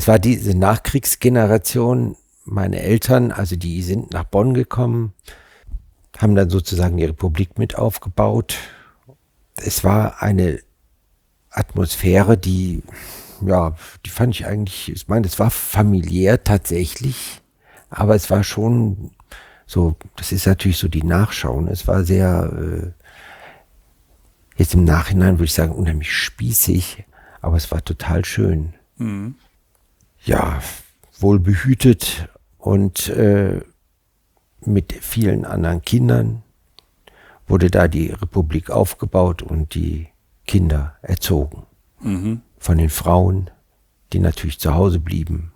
das war diese Nachkriegsgeneration. Meine Eltern, also die sind nach Bonn gekommen, haben dann sozusagen die Republik mit aufgebaut. Es war eine Atmosphäre, die fand ich eigentlich, ich meine, es war familiär tatsächlich, aber es war schon so, das ist natürlich so die Nachschau. Und es war sehr, jetzt im Nachhinein würde ich sagen, unheimlich spießig, aber es war total schön. Mhm. Ja, wohlbehütet und mit vielen anderen Kindern wurde da die Republik aufgebaut und die Kinder erzogen. Mhm. Von den Frauen, die natürlich zu Hause blieben.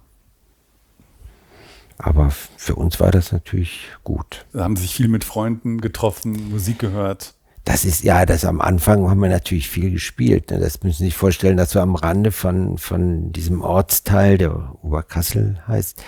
Aber für uns war das natürlich gut. Da haben Sie sich viel mit Freunden getroffen, Musik gehört? Das am Anfang haben wir natürlich viel gespielt. Ne? Das müssen Sie sich vorstellen, dass wir am Rande von diesem Ortsteil, der Oberkassel heißt,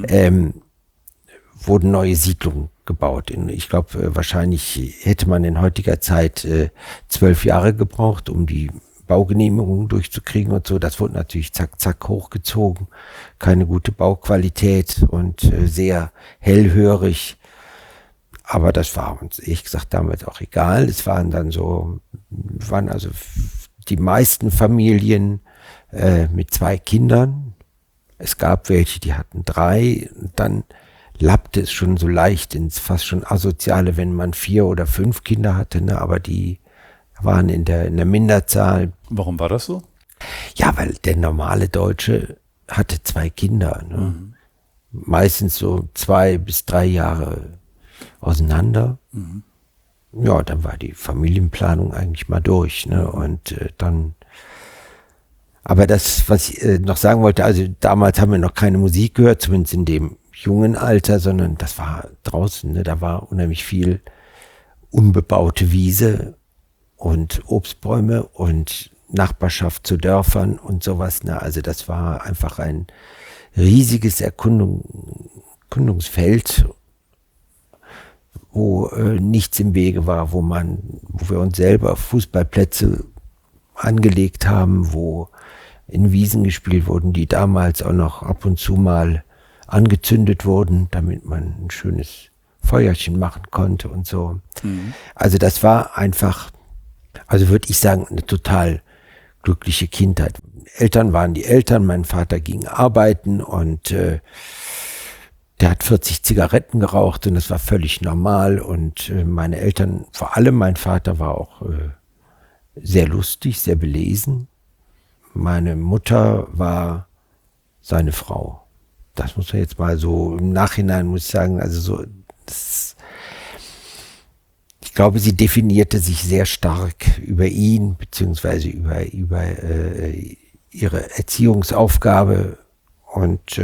wurden neue Siedlungen gebaut. Ich glaube, wahrscheinlich hätte man in heutiger Zeit 12 Jahre gebraucht, um die Baugenehmigungen durchzukriegen und so. Das wurde natürlich zack, zack hochgezogen. Keine gute Bauqualität und sehr hellhörig. Aber das war uns, ehrlich gesagt, damit auch egal. Es waren also die meisten Familien mit 2 Kindern. Es gab welche, die hatten 3. Und dann lappte es schon so leicht ins fast schon Asoziale, wenn man 4 oder 5 Kinder hatte. Ne? Aber die waren in der Minderzahl. Warum war das so? Ja, weil der normale Deutsche hatte 2 Kinder. Ne? Mhm. Meistens so 2 bis 3 Jahre auseinander. Mhm. Ja, dann war die Familienplanung eigentlich mal durch. Ne? Und aber das, was ich noch sagen wollte, also damals haben wir noch keine Musik gehört, zumindest in dem jungen Alter, sondern das war draußen. Ne? Da war unheimlich viel unbebaute Wiese und Obstbäume und Nachbarschaft zu Dörfern und sowas. Ne? Also das war einfach ein riesiges Erkundungsfeld, wo nichts im Wege war, wo wir uns selber Fußballplätze angelegt haben, wo in Wiesen gespielt wurden, die damals auch noch ab und zu mal angezündet wurden, damit man ein schönes Feuerchen machen konnte und so. Mhm. Also das war einfach, also würde ich sagen, eine total glückliche Kindheit. Eltern waren die Eltern, mein Vater ging arbeiten und der hat 40 Zigaretten geraucht und das war völlig normal und meine Eltern, vor allem mein Vater war auch sehr lustig, sehr belesen. Meine Mutter war seine Frau. Das muss man jetzt mal so im Nachhinein, muss ich sagen, also so, ich glaube, sie definierte sich sehr stark über ihn, beziehungsweise über ihre Erziehungsaufgabe und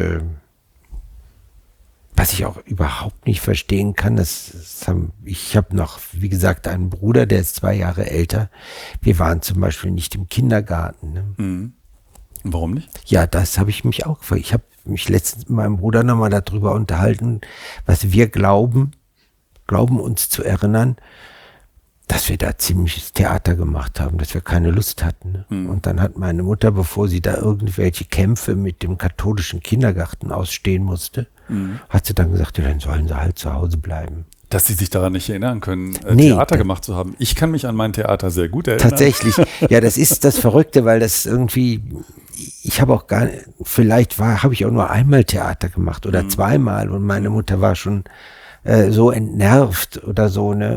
was ich auch überhaupt nicht verstehen kann, ich habe noch, wie gesagt, einen Bruder, der ist 2 Jahre älter. Wir waren zum Beispiel nicht im Kindergarten. Ne? Mhm. Warum nicht? Ja, das habe ich mich auch gefragt. Ich habe mich letztens mit meinem Bruder nochmal darüber unterhalten, was wir glauben uns zu erinnern, dass wir da ziemliches Theater gemacht haben, dass wir keine Lust hatten. Ne? Mhm. Und dann hat meine Mutter, bevor sie da irgendwelche Kämpfe mit dem katholischen Kindergarten ausstehen musste, hat sie dann gesagt, ja, dann sollen sie halt zu Hause bleiben. Dass Sie sich daran nicht erinnern können, Theater gemacht zu haben. Ich kann mich an mein Theater sehr gut erinnern. Tatsächlich. Ja, das ist das Verrückte, weil das irgendwie, ich habe auch habe ich auch nur einmal Theater gemacht oder 2-mal und meine Mutter war schon so entnervt oder so, ne,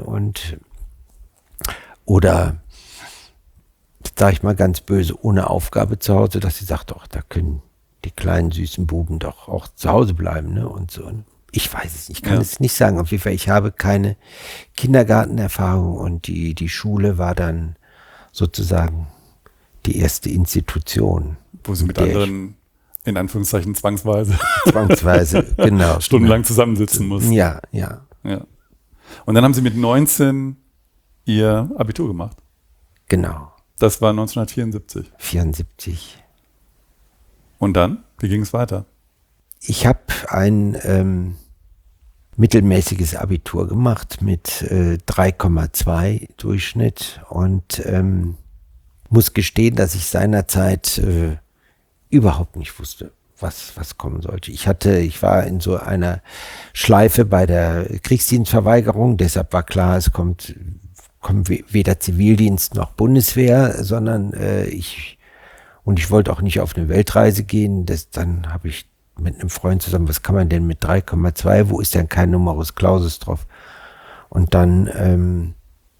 oder sag ich mal ganz böse, ohne Aufgabe zu Hause, dass sie sagt, da können die kleinen süßen Buben doch auch zu Hause bleiben, ne, und so. Ich weiß es nicht, ich kann es nicht sagen. Auf jeden Fall, ich habe keine Kindergartenerfahrung und die Schule war dann sozusagen die erste Institution. Wo Sie mit anderen, in Anführungszeichen, zwangsweise, genau. stundenlang zusammensitzen mussten. Ja. Und dann haben Sie mit 19 Ihr Abitur gemacht. Genau. Das war 1974. 74. Und dann? Wie ging es weiter? Ich habe ein mittelmäßiges Abitur gemacht mit 3,2 Durchschnitt und muss gestehen, dass ich seinerzeit überhaupt nicht wusste, was kommen sollte. Ich war in so einer Schleife bei der Kriegsdienstverweigerung, deshalb war klar, es kommt weder Zivildienst noch Bundeswehr, sondern ich wollte auch nicht auf eine Weltreise gehen. Dann habe ich mit einem Freund zusammen, was kann man denn mit 3,2, wo ist denn kein Numerus Clausus drauf? Und dann,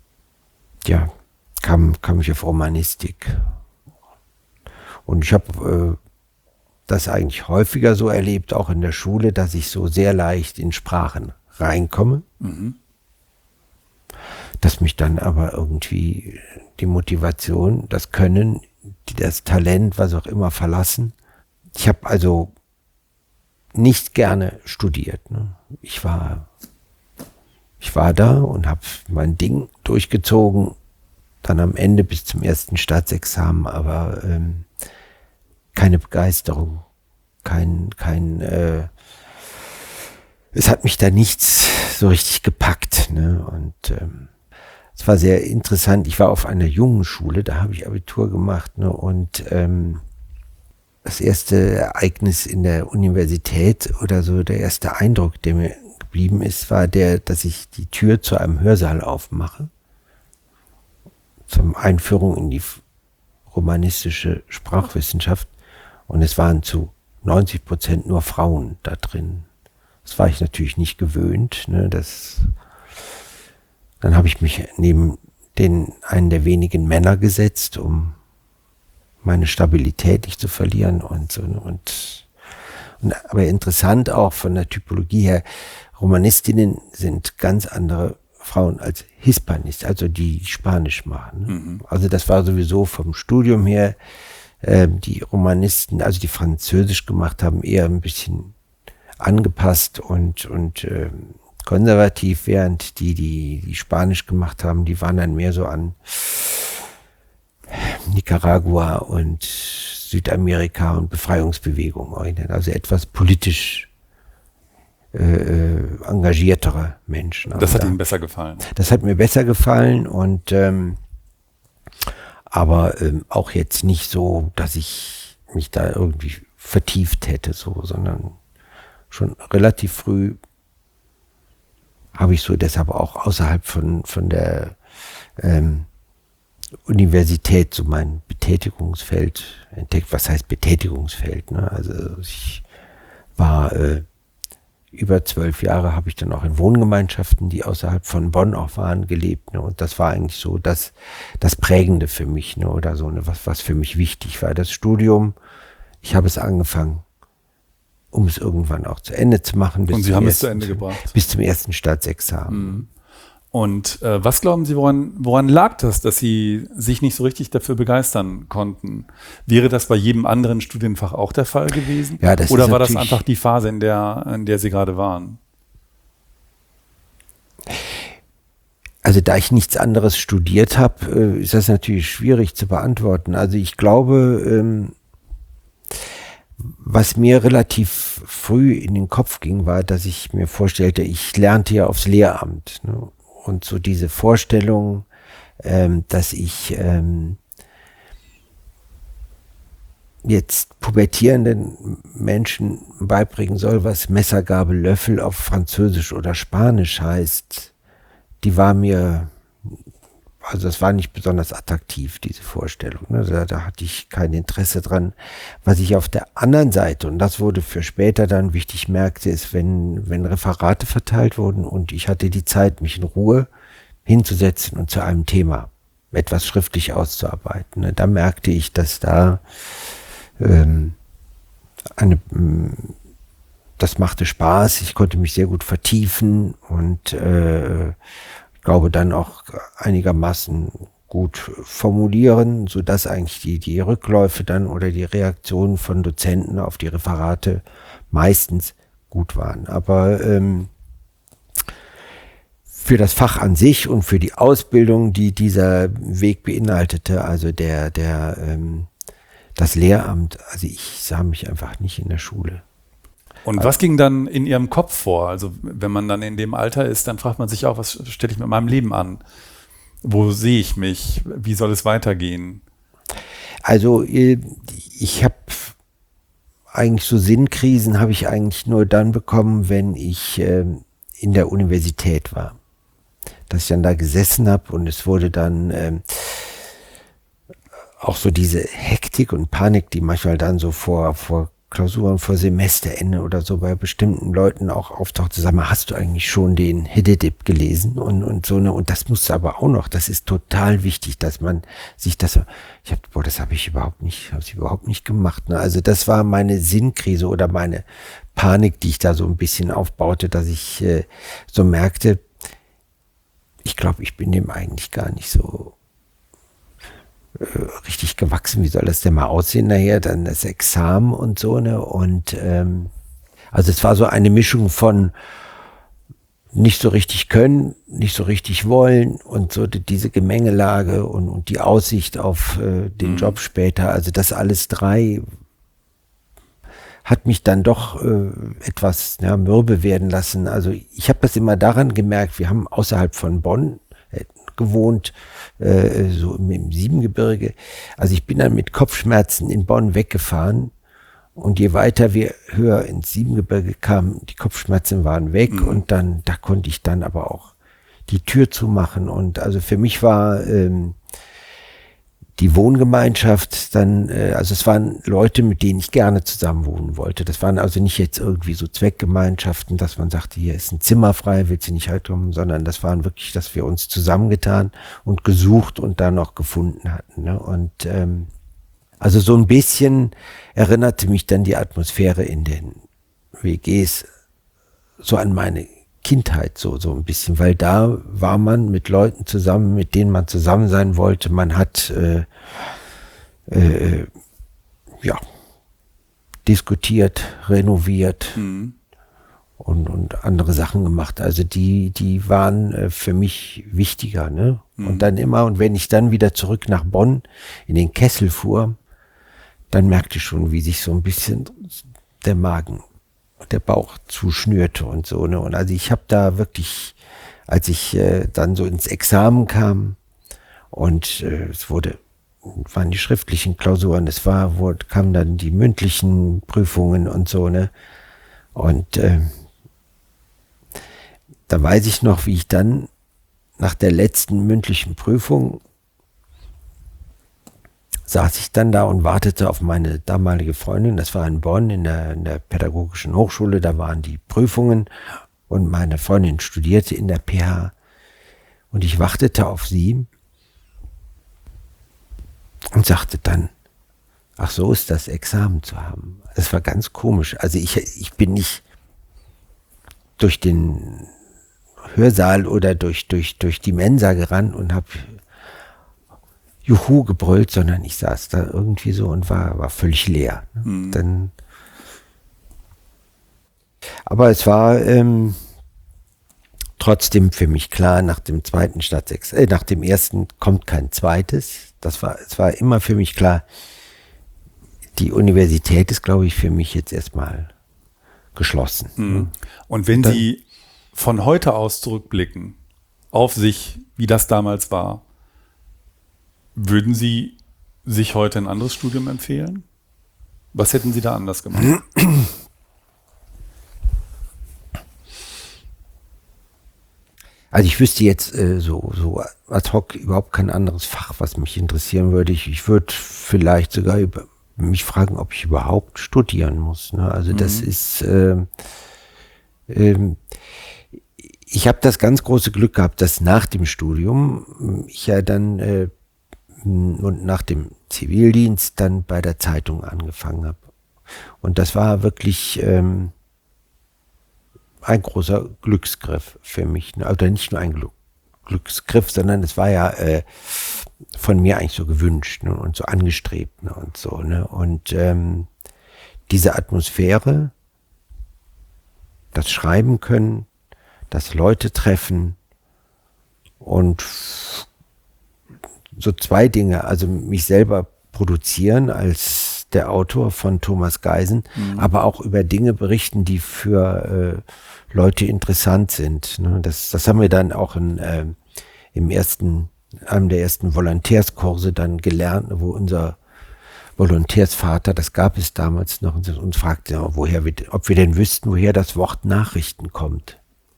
kam ich auf Romanistik. Und ich habe das eigentlich häufiger so erlebt, auch in der Schule, dass ich so sehr leicht in Sprachen reinkomme. Mhm. Dass mich dann aber irgendwie die Motivation, das Können, das Talent, was auch immer verlassen. Ich habe also nicht gerne studiert. Ne? Ich war da und habe mein Ding durchgezogen, dann am Ende bis zum ersten Staatsexamen, aber keine Begeisterung, es hat mich da nichts so richtig gepackt. Ne? Und es war sehr interessant. Ich war auf einer jungen Schule, da habe ich Abitur gemacht. Ne? Und das erste Ereignis in der Universität oder so, der erste Eindruck, der mir geblieben ist, war dass ich die Tür zu einem Hörsaal aufmache, zur Einführung in die romanistische Sprachwissenschaft. Und es waren zu 90% nur Frauen da drin. Das war ich natürlich nicht gewöhnt. Ne? Dann habe ich mich neben einen der wenigen Männer gesetzt, um meine Stabilität nicht zu verlieren und so. Aber interessant auch von der Typologie her, Romanistinnen sind ganz andere Frauen als Hispanisten, also die Spanisch machen. Ne? Mhm. Also das war sowieso vom Studium her, die Romanisten, also die Französisch gemacht haben, eher ein bisschen angepasst und konservativ, während die Spanisch gemacht haben, die waren dann mehr so an Nicaragua und Südamerika und Befreiungsbewegung orientiert, also etwas politisch engagiertere Menschen. Das hat Ihnen besser gefallen? Das hat mir besser gefallen und aber auch jetzt nicht so, dass ich mich da irgendwie vertieft hätte, sondern schon relativ früh habe ich so deshalb auch außerhalb von der Universität so mein Betätigungsfeld entdeckt. Was heißt Betätigungsfeld? Ne? Also ich war über 12 Jahre, habe ich dann auch in Wohngemeinschaften, die außerhalb von Bonn auch waren, gelebt. Ne? Und das war eigentlich so das Prägende für mich, ne? Oder so, ne? was für mich wichtig war. Das Studium, ich habe es angefangen, um es irgendwann auch zu Ende zu machen. Und Sie haben es zu Ende gebracht? Bis zum ersten Staatsexamen. Mhm. Und was glauben Sie, woran lag das, dass Sie sich nicht so richtig dafür begeistern konnten? Wäre das bei jedem anderen Studienfach auch der Fall gewesen? Ja, das Oder ist war das einfach die Phase, in der Sie gerade waren? Also da ich nichts anderes studiert habe, ist das natürlich schwierig zu beantworten. Also ich glaube, was mir relativ früh in den Kopf ging, war, dass ich mir vorstellte, ich lernte ja aufs Lehramt. Ne? Und so diese Vorstellung, dass ich jetzt pubertierenden Menschen beibringen soll, was Messer, Gabel, Löffel auf Französisch oder Spanisch heißt, die war mir, also das war nicht besonders attraktiv, diese Vorstellung. Ne? Da hatte ich kein Interesse dran. Was ich auf der anderen Seite, und das wurde für später dann wichtig, merkte, ist, wenn Referate verteilt wurden und ich hatte die Zeit, mich in Ruhe hinzusetzen und zu einem Thema etwas schriftlich auszuarbeiten. Ne? Da merkte ich, dass da das machte Spaß, ich konnte mich sehr gut vertiefen und ich glaube dann auch einigermaßen gut formulieren, sodass eigentlich die Rückläufe dann oder die Reaktionen von Dozenten auf die Referate meistens gut waren. Aber für das Fach an sich und für die Ausbildung, die dieser Weg beinhaltete, also das Lehramt, also ich sah mich einfach nicht in der Schule. Und was ging dann in Ihrem Kopf vor? Also wenn man dann in dem Alter ist, dann fragt man sich auch, was stelle ich mit meinem Leben an? Wo sehe ich mich? Wie soll es weitergehen? Also ich habe eigentlich so Sinnkrisen habe ich eigentlich nur dann bekommen, wenn ich in der Universität war. Dass ich dann da gesessen habe und es wurde dann auch so diese Hektik und Panik, die manchmal dann so vor Klausuren, vor Semesterende oder so bei bestimmten Leuten auch auftaucht, zu sagen, hast du eigentlich schon den Hiddedip gelesen und so, ne? Und das musst du aber auch noch, das ist total wichtig, dass man sich das, das habe ich überhaupt nicht gemacht, ne? Also das war meine Sinnkrise oder meine Panik, die ich da so ein bisschen aufbaute, dass ich so merkte, ich glaube, ich bin dem eigentlich gar nicht so richtig gewachsen. Wie soll das denn mal aussehen nachher? Dann das Examen und so, ne? Und also es war so eine Mischung von nicht so richtig können, nicht so richtig wollen und so diese Gemengelage und die Aussicht auf den Job später. Also das alles drei hat mich dann doch etwas mürbe werden lassen. Also ich habe das immer daran gemerkt, wir haben außerhalb von Bonn gewohnt, so im Siebengebirge. Also ich bin dann mit Kopfschmerzen in Bonn weggefahren und je weiter wir höher ins Siebengebirge kamen, die Kopfschmerzen waren weg und da konnte ich dann aber auch die Tür zumachen und also für mich war die Wohngemeinschaft dann, also es waren Leute, mit denen ich gerne zusammen wohnen wollte. Das waren also nicht jetzt irgendwie so Zweckgemeinschaften, dass man sagte, hier ist ein Zimmer frei, willst du nicht halt kommen, sondern das waren wirklich, dass wir uns zusammengetan und gesucht und dann noch gefunden hatten. Ne? Und also so ein bisschen erinnerte mich dann die Atmosphäre in den WGs so an meine Kindheit so ein bisschen, weil da war man mit Leuten zusammen, mit denen man zusammen sein wollte. Man hat diskutiert, renoviert und andere Sachen gemacht. Also die waren für mich wichtiger, ne? Und dann immer, und wenn ich dann wieder zurück nach Bonn in den Kessel fuhr, dann merkte ich schon, wie sich so ein bisschen der Bauch zuschnürte und so, ne? Und also ich habe da wirklich, als ich dann so ins Examen kam und waren die schriftlichen Klausuren, kamen dann die mündlichen Prüfungen und so, ne? Und da weiß ich noch, wie ich dann nach der letzten mündlichen Prüfung saß ich dann da und wartete auf meine damalige Freundin. Das war in Bonn in der Pädagogischen Hochschule. Da waren die Prüfungen und meine Freundin studierte in der PH. Und ich wartete auf sie und sagte dann, ach so ist das Examen zu haben. Das war ganz komisch. Also ich bin nicht durch den Hörsaal oder durch die Mensa gerannt und habe Juhu gebrüllt, sondern ich saß da irgendwie so und war völlig leer. Dann, aber es war trotzdem für mich klar, nach dem ersten kommt kein zweites. Es war immer für mich klar, die Universität ist, glaube ich, für mich jetzt erstmal geschlossen. Und wenn Sie von heute aus zurückblicken auf sich, wie das damals war, würden Sie sich heute ein anderes Studium empfehlen? Was hätten Sie da anders gemacht? Also ich wüsste jetzt so ad hoc überhaupt kein anderes Fach, was mich interessieren würde. Ich würde vielleicht sogar mich fragen, ob ich überhaupt studieren muss. Ne? Also das ist, ich habe das ganz große Glück gehabt, dass nach dem Studium ich ja dann und nach dem Zivildienst dann bei der Zeitung angefangen habe. Und das war wirklich ein großer Glücksgriff für mich. Oder nicht nur ein Glücksgriff, sondern es war ja von mir eigentlich so gewünscht, ne, und so angestrebt, ne, und so. Ne. Und diese Atmosphäre, das Schreiben können, das Leute treffen und so zwei Dinge, also mich selber produzieren als der Autor von Thomas Geisen, aber auch über Dinge berichten, die für Leute interessant sind. Ne? Das haben wir dann auch in einem der ersten Volontärskurse dann gelernt, wo unser Volontärsvater, das gab es damals noch, und fragte, ob wir denn wüssten, woher das Wort Nachrichten kommt.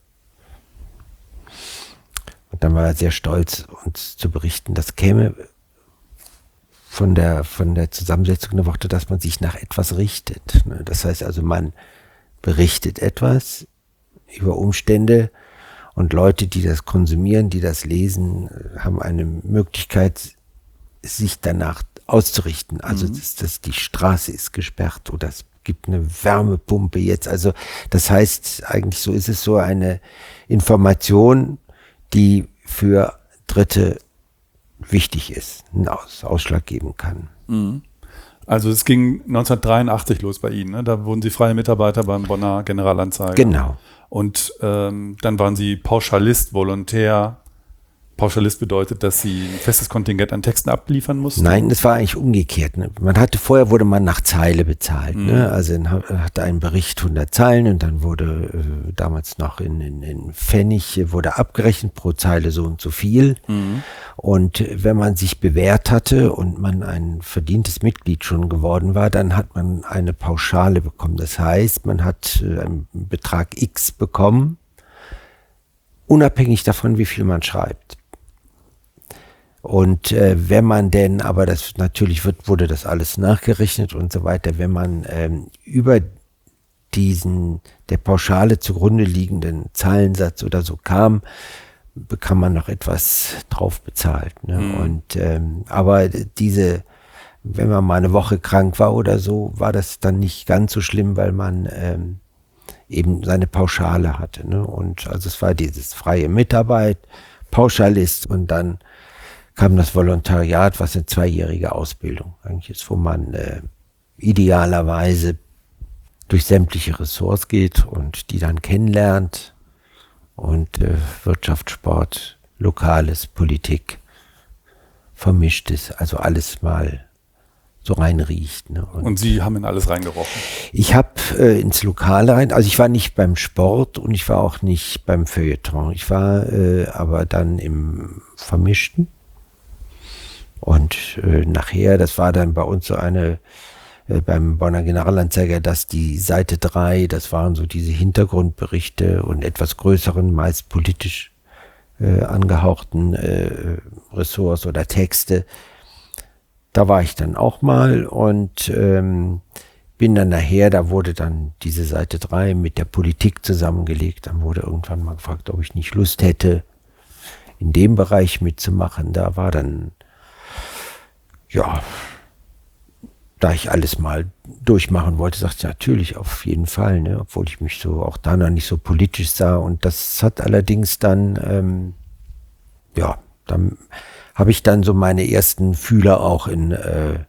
Und dann war er sehr stolz, uns zu berichten, das käme von der Zusammensetzung der Worte, dass man sich nach etwas richtet. Das heißt also, man berichtet etwas über Umstände und Leute, die das konsumieren, die das lesen, haben eine Möglichkeit, sich danach auszurichten. Also die Straße ist gesperrt oder es gibt eine Wärmepumpe jetzt. Also das heißt, eigentlich so ist es so eine Information, die für Dritte wichtig ist, einen Ausschlag geben kann. Also es ging 1983 los bei Ihnen, ne? Da wurden Sie freie Mitarbeiter beim Bonner Generalanzeiger. Genau. Und dann waren Sie Pauschalist, Volontär. Pauschalist bedeutet, dass Sie ein festes Kontingent an Texten abliefern mussten? Nein, das war eigentlich umgekehrt. Ne? Vorher wurde man nach Zeile bezahlt. Ne? Also hatte ein Bericht 100 Zeilen und dann wurde damals noch in Pfennig wurde abgerechnet, pro Zeile so und so viel. Und wenn man sich bewährt hatte und man ein verdientes Mitglied schon geworden war, dann hat man eine Pauschale bekommen. Das heißt, man hat einen Betrag X bekommen, unabhängig davon, wie viel man schreibt. Und wenn man denn, aber das natürlich wurde das alles nachgerechnet und so weiter, wenn man über der Pauschale zugrunde liegenden Zahlensatz oder so kam, bekam man noch etwas drauf bezahlt. Ne? Und aber wenn man mal eine Woche krank war oder so, war das dann nicht ganz so schlimm, weil man eben seine Pauschale hatte. Ne? Und also es war dieses freie Mitarbeit, Pauschalist und dann kam das Volontariat, was eine 2-jährige Ausbildung eigentlich ist, wo man idealerweise durch sämtliche Ressorts geht und die dann kennenlernt und Wirtschaft, Sport, Lokales, Politik vermischt ist, also alles mal so reinriecht. Ne? Und Sie haben in alles reingerochen? Ich habe ins Lokale rein, also ich war nicht beim Sport und ich war auch nicht beim Feuilleton. Ich war aber dann im Vermischten. Und nachher, das war dann bei uns so beim Bonner Generalanzeiger, dass die Seite 3, das waren so diese Hintergrundberichte und etwas größeren, meist politisch angehauchten Ressorts oder Texte. Da war ich dann auch mal und bin dann nachher, da wurde dann diese Seite 3 mit der Politik zusammengelegt. Dann wurde irgendwann mal gefragt, ob ich nicht Lust hätte, in dem Bereich mitzumachen. Da war dann, ja, da ich alles mal durchmachen wollte, sagte ich natürlich auf jeden Fall, ne, obwohl ich mich so auch da noch nicht so politisch sah. Und das hat allerdings dann, dann habe ich dann so meine ersten Fühler auch in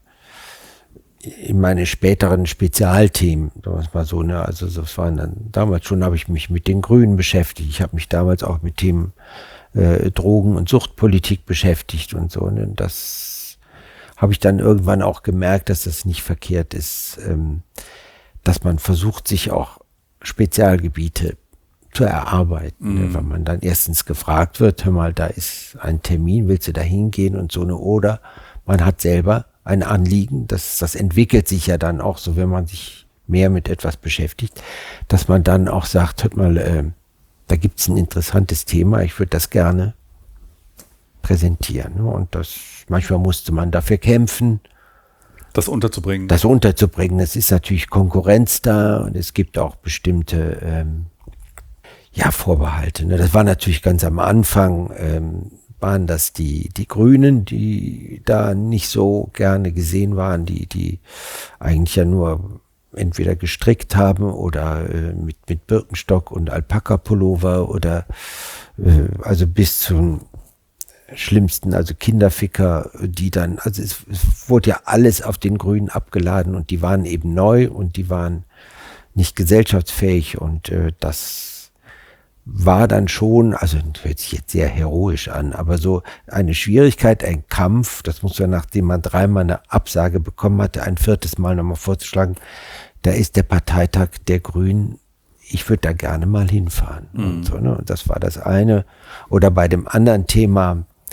meine späteren Spezialthemen, sagen wir es mal so, ne, also das waren dann, damals schon habe ich mich mit den Grünen beschäftigt. Ich habe mich damals auch mit Themen Drogen- und Suchtpolitik beschäftigt und so. Ne, das habe ich dann irgendwann auch gemerkt, dass das nicht verkehrt ist, dass man versucht, sich auch Spezialgebiete zu erarbeiten. Ne? Wenn man dann erstens gefragt wird, hör mal, da ist ein Termin, willst du da hingehen und so, ne? Oder man hat selber ein Anliegen, das entwickelt sich ja dann auch so, wenn man sich mehr mit etwas beschäftigt, dass man dann auch sagt, hört mal, da gibt es ein interessantes Thema, ich würde das gerne präsentieren. Ne? Und manchmal musste man dafür kämpfen, das unterzubringen. Das ist natürlich Konkurrenz da und es gibt auch bestimmte Vorbehalte. Ne? Das war natürlich ganz am Anfang, waren das die Grünen, die da nicht so gerne gesehen waren, die eigentlich ja nur entweder gestrickt haben oder mit Birkenstock und Alpaka-Pullover oder also bis zum Schlimmsten, also Kinderficker, die dann, also es wurde ja alles auf den Grünen abgeladen und die waren eben neu und die waren nicht gesellschaftsfähig und das war dann schon, also hört sich jetzt sehr heroisch an, aber so eine Schwierigkeit, ein Kampf, das muss man, nachdem man 3-mal eine Absage bekommen hatte, ein 4. Mal nochmal vorzuschlagen, da ist der Parteitag der Grünen, ich würde da gerne mal hinfahren. Und so, ne? Und das war das eine. Oder bei dem anderen Thema,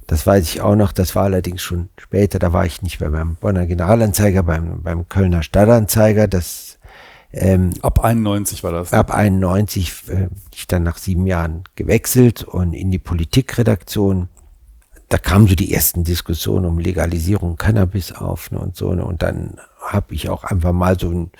Das weiß ich auch noch, das war allerdings schon später, da war ich nicht mehr beim Bonner Generalanzeiger, beim Kölner Stadtanzeiger, ab 91 war das. Ab 91 ich dann nach 7 Jahren gewechselt und in die Politikredaktion. Da kamen so die ersten Diskussionen um Legalisierung Cannabis auf, ne, und so. Ne, und dann habe ich auch einfach mal so einen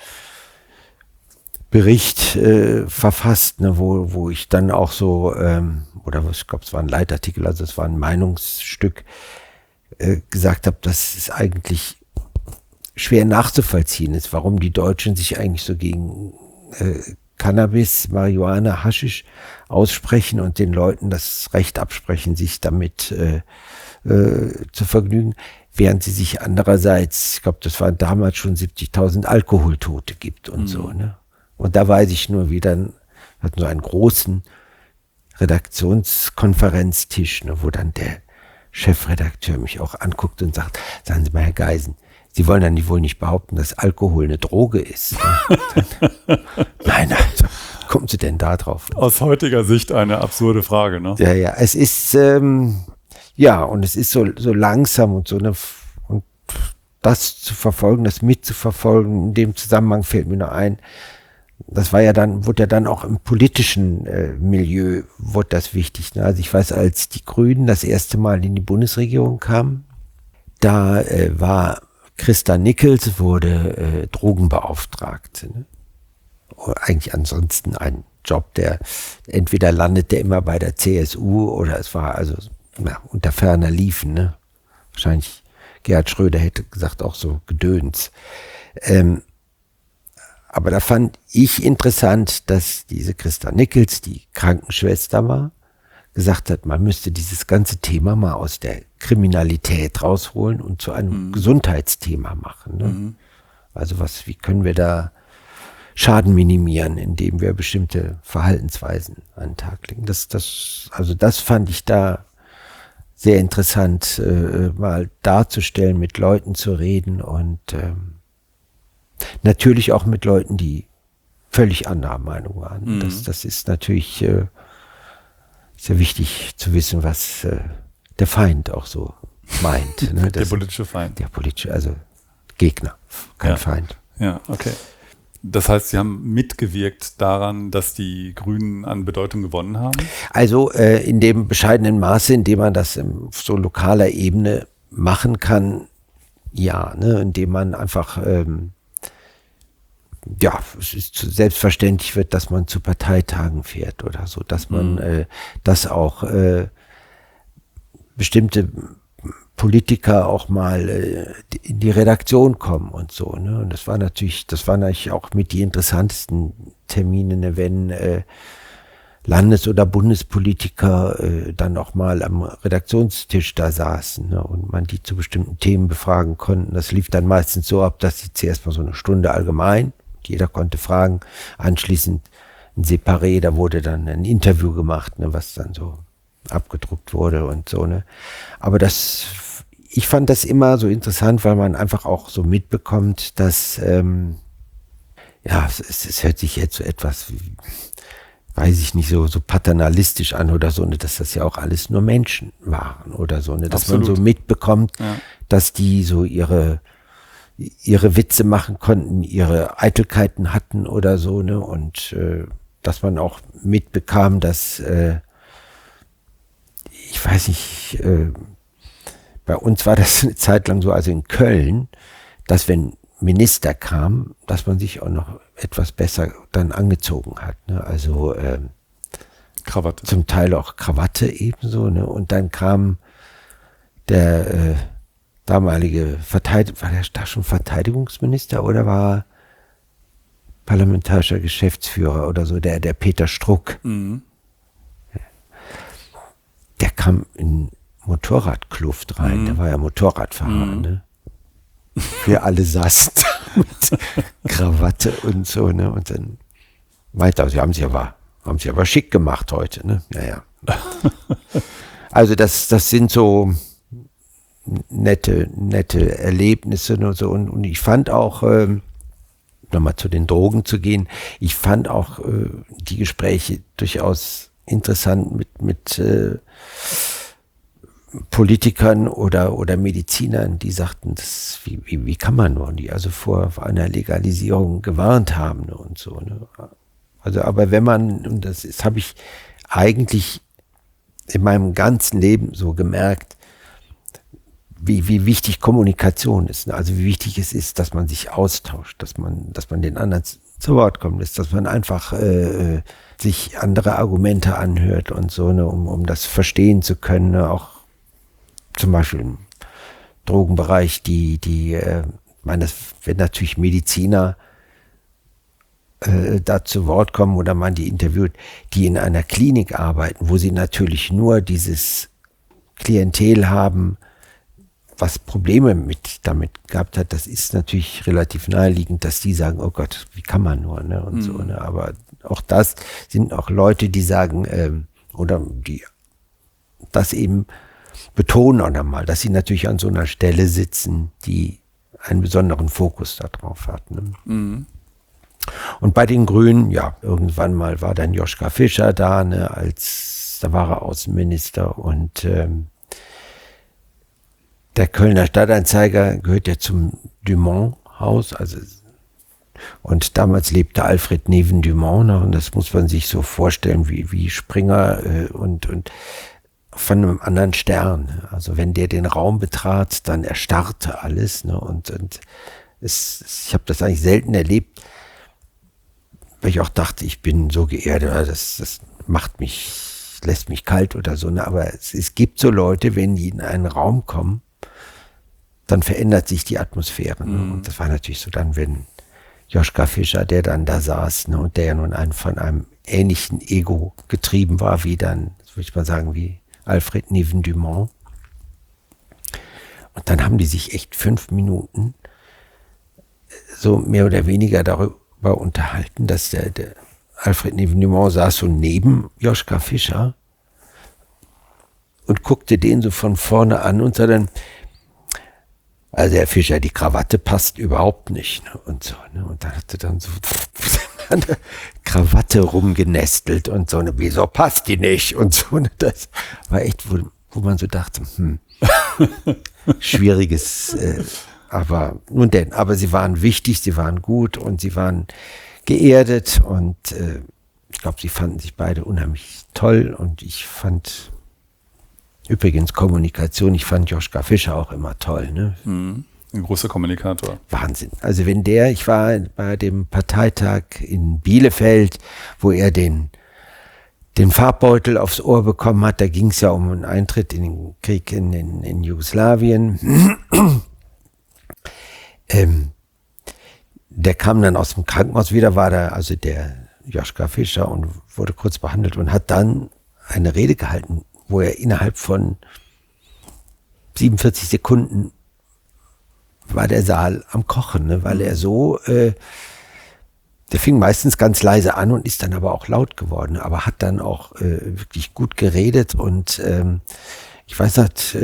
Bericht verfasst, ne, wo ich dann auch so, oder ich glaube, es war ein Leitartikel, also es war ein Meinungsstück, gesagt habe, dass es eigentlich schwer nachzuvollziehen ist, warum die Deutschen sich eigentlich so gegen Cannabis, Marihuana, Haschisch aussprechen und den Leuten das Recht absprechen, sich damit zu vergnügen, während sie sich andererseits, ich glaube, das waren damals schon 70.000 Alkoholtote gibt und so, ne? Und da weiß ich nur, wie dann hatten so einen großen Redaktionskonferenztisch, ne, wo dann der Chefredakteur mich auch anguckt und sagt, sagen Sie mal, Herr Geisen, Sie wollen dann wohl nicht behaupten, dass Alkohol eine Droge ist. Ne? Nein, also, kommen Sie denn da drauf? Aus heutiger Sicht eine absurde Frage, ne? Ja, es ist, und es ist so langsam und so, ne, und das zu verfolgen, das mitzuverfolgen, in dem Zusammenhang fällt mir noch ein, das war ja dann, wurde ja dann auch im politischen Milieu, wurde das wichtig. Ne? Also ich weiß, als die Grünen das erste Mal in die Bundesregierung kamen, da war Christa Nickels, wurde Drogenbeauftragte. Ne? Eigentlich ansonsten ein Job, der entweder landet der immer bei der CSU oder es war also unter ferner Liefen. Ne? Wahrscheinlich Gerhard Schröder hätte gesagt auch so Gedöns. Aber da fand ich interessant, dass diese Christa Nickels, die Krankenschwester war, gesagt hat, man müsste dieses ganze Thema mal aus der Kriminalität rausholen und zu einem Gesundheitsthema machen. Ne? Also wie können wir da Schaden minimieren, indem wir bestimmte Verhaltensweisen an den Tag legen. Das fand ich da sehr interessant, mal darzustellen, mit Leuten zu reden und natürlich auch mit Leuten, die völlig anderer Meinung waren. Das ist natürlich sehr wichtig zu wissen, was der Feind auch so meint. Ne? Der politische Feind. Der politische, also Gegner, kein Feind. Ja, okay. Das heißt, Sie haben mitgewirkt daran, dass die Grünen an Bedeutung gewonnen haben? Also in dem bescheidenen Maße, in dem man das auf so lokaler Ebene machen kann, ja, ne? Indem man einfach es ist selbstverständlich wird, dass man zu Parteitagen fährt oder so, dass man, dass auch bestimmte Politiker auch mal in die Redaktion kommen und so, ne? Und das waren natürlich auch mit die interessantesten Termine, ne? Wenn Landes- oder Bundespolitiker dann auch mal am Redaktionstisch da saßen, ne? Und man die zu bestimmten Themen befragen konnten. Das lief dann meistens so ab, dass sie zuerst mal so eine Stunde allgemein, jeder konnte fragen, anschließend ein Separé, da wurde dann ein Interview gemacht, ne, was dann so abgedruckt wurde und so, ne. Aber ich fand das immer so interessant, weil man einfach auch so mitbekommt, dass, es hört sich jetzt so etwas, weiß ich nicht, so paternalistisch an oder so, ne, dass das ja auch alles nur Menschen waren oder so, ne, dass Absolut. Man so mitbekommt, dass die so ihre Witze machen konnten, ihre Eitelkeiten hatten oder so, ne, und dass man auch mitbekam, dass ich weiß nicht, bei uns war das eine Zeit lang so, also in Köln, dass wenn Minister kamen, dass man sich auch noch etwas besser dann angezogen hat, ne, also Krawatte. Zum Teil auch Krawatte ebenso, ne, und dann kam der damalige war der da schon Verteidigungsminister oder war er parlamentarischer Geschäftsführer oder so, der Peter Struck. Der kam in Motorradkluft rein, der war ja Motorradfahrer, ne? Wir alle saßen da mit Krawatte und so, ne? Und dann weiter, sie haben sie aber schick gemacht heute, ne? Naja. Also das sind so nette Erlebnisse und so. Und ich fand auch, nochmal zu den Drogen zu gehen, ich fand auch die Gespräche durchaus interessant mit Politikern oder Medizinern, die sagten, wie kann man nur, die also vor einer Legalisierung gewarnt haben und so. Ne? Also, aber wenn man, und das habe ich eigentlich in meinem ganzen Leben so gemerkt, wie wichtig Kommunikation ist. Ne? Also wie wichtig es ist, dass man sich austauscht, dass man den anderen zu Wort kommen lässt, dass man einfach sich andere Argumente anhört und so, ne, um das verstehen zu können. Ne? Auch zum Beispiel im Drogenbereich, wenn natürlich Mediziner da zu Wort kommen oder man die interviewt, die in einer Klinik arbeiten, wo sie natürlich nur dieses Klientel haben, was Probleme damit gehabt hat, das ist natürlich relativ naheliegend, dass die sagen, oh Gott, wie kann man nur, ne, und so, ne, aber auch das sind auch Leute, die sagen, oder die das eben betonen auch nochmal, dass sie natürlich an so einer Stelle sitzen, die einen besonderen Fokus darauf hat. Ne? Mhm. Und bei den Grünen, ja, irgendwann mal war dann Joschka Fischer da, ne, da war er Außenminister und der Kölner Stadtanzeiger gehört ja zum Dumont-Haus, also und damals lebte Alfred neben Dumont noch und das muss man sich so vorstellen wie Springer und von einem anderen Stern. Also wenn der den Raum betrat, dann erstarrte alles. Ne? Und ich habe das eigentlich selten erlebt, weil ich auch dachte, ich bin so geerdet, das lässt mich kalt oder so. Ne? Aber es gibt so Leute, wenn die in einen Raum kommen, dann verändert sich die Atmosphäre. Ne? Und das war natürlich so dann, wenn Joschka Fischer, der dann da saß, ne, und der ja nun von einem ähnlichen Ego getrieben war, wie dann, würde ich mal sagen, wie Alfred neben Dumont. Und dann haben die sich echt 5 Minuten so mehr oder weniger darüber unterhalten, dass der Alfred neben Dumont saß so neben Joschka Fischer und guckte den so von vorne an und sah dann, also Herr Fischer, die Krawatte passt überhaupt nicht. Ne? Und so, ne? Und dann hat er dann so eine Krawatte rumgenestelt und so, ne, wieso passt die nicht? Und so, ne? Das war echt, wo man so dachte, schwieriges, aber nun denn, aber sie waren wichtig, sie waren gut und sie waren geerdet und ich glaube, sie fanden sich beide unheimlich toll und ich fand übrigens Kommunikation, ich fand Joschka Fischer auch immer toll. Ne? Ein großer Kommunikator. Wahnsinn. Also ich war bei dem Parteitag in Bielefeld, wo er den Farbbeutel aufs Ohr bekommen hat, da ging es ja um einen Eintritt in den Krieg in Jugoslawien. Der kam dann aus dem Krankenhaus wieder, war da also der Joschka Fischer und wurde kurz behandelt und hat dann eine Rede gehalten, wo er innerhalb von 47 Sekunden war der Saal am Kochen, ne? Weil er so, der fing meistens ganz leise an und ist dann aber auch laut geworden, aber hat dann auch wirklich gut geredet und ich weiß nicht,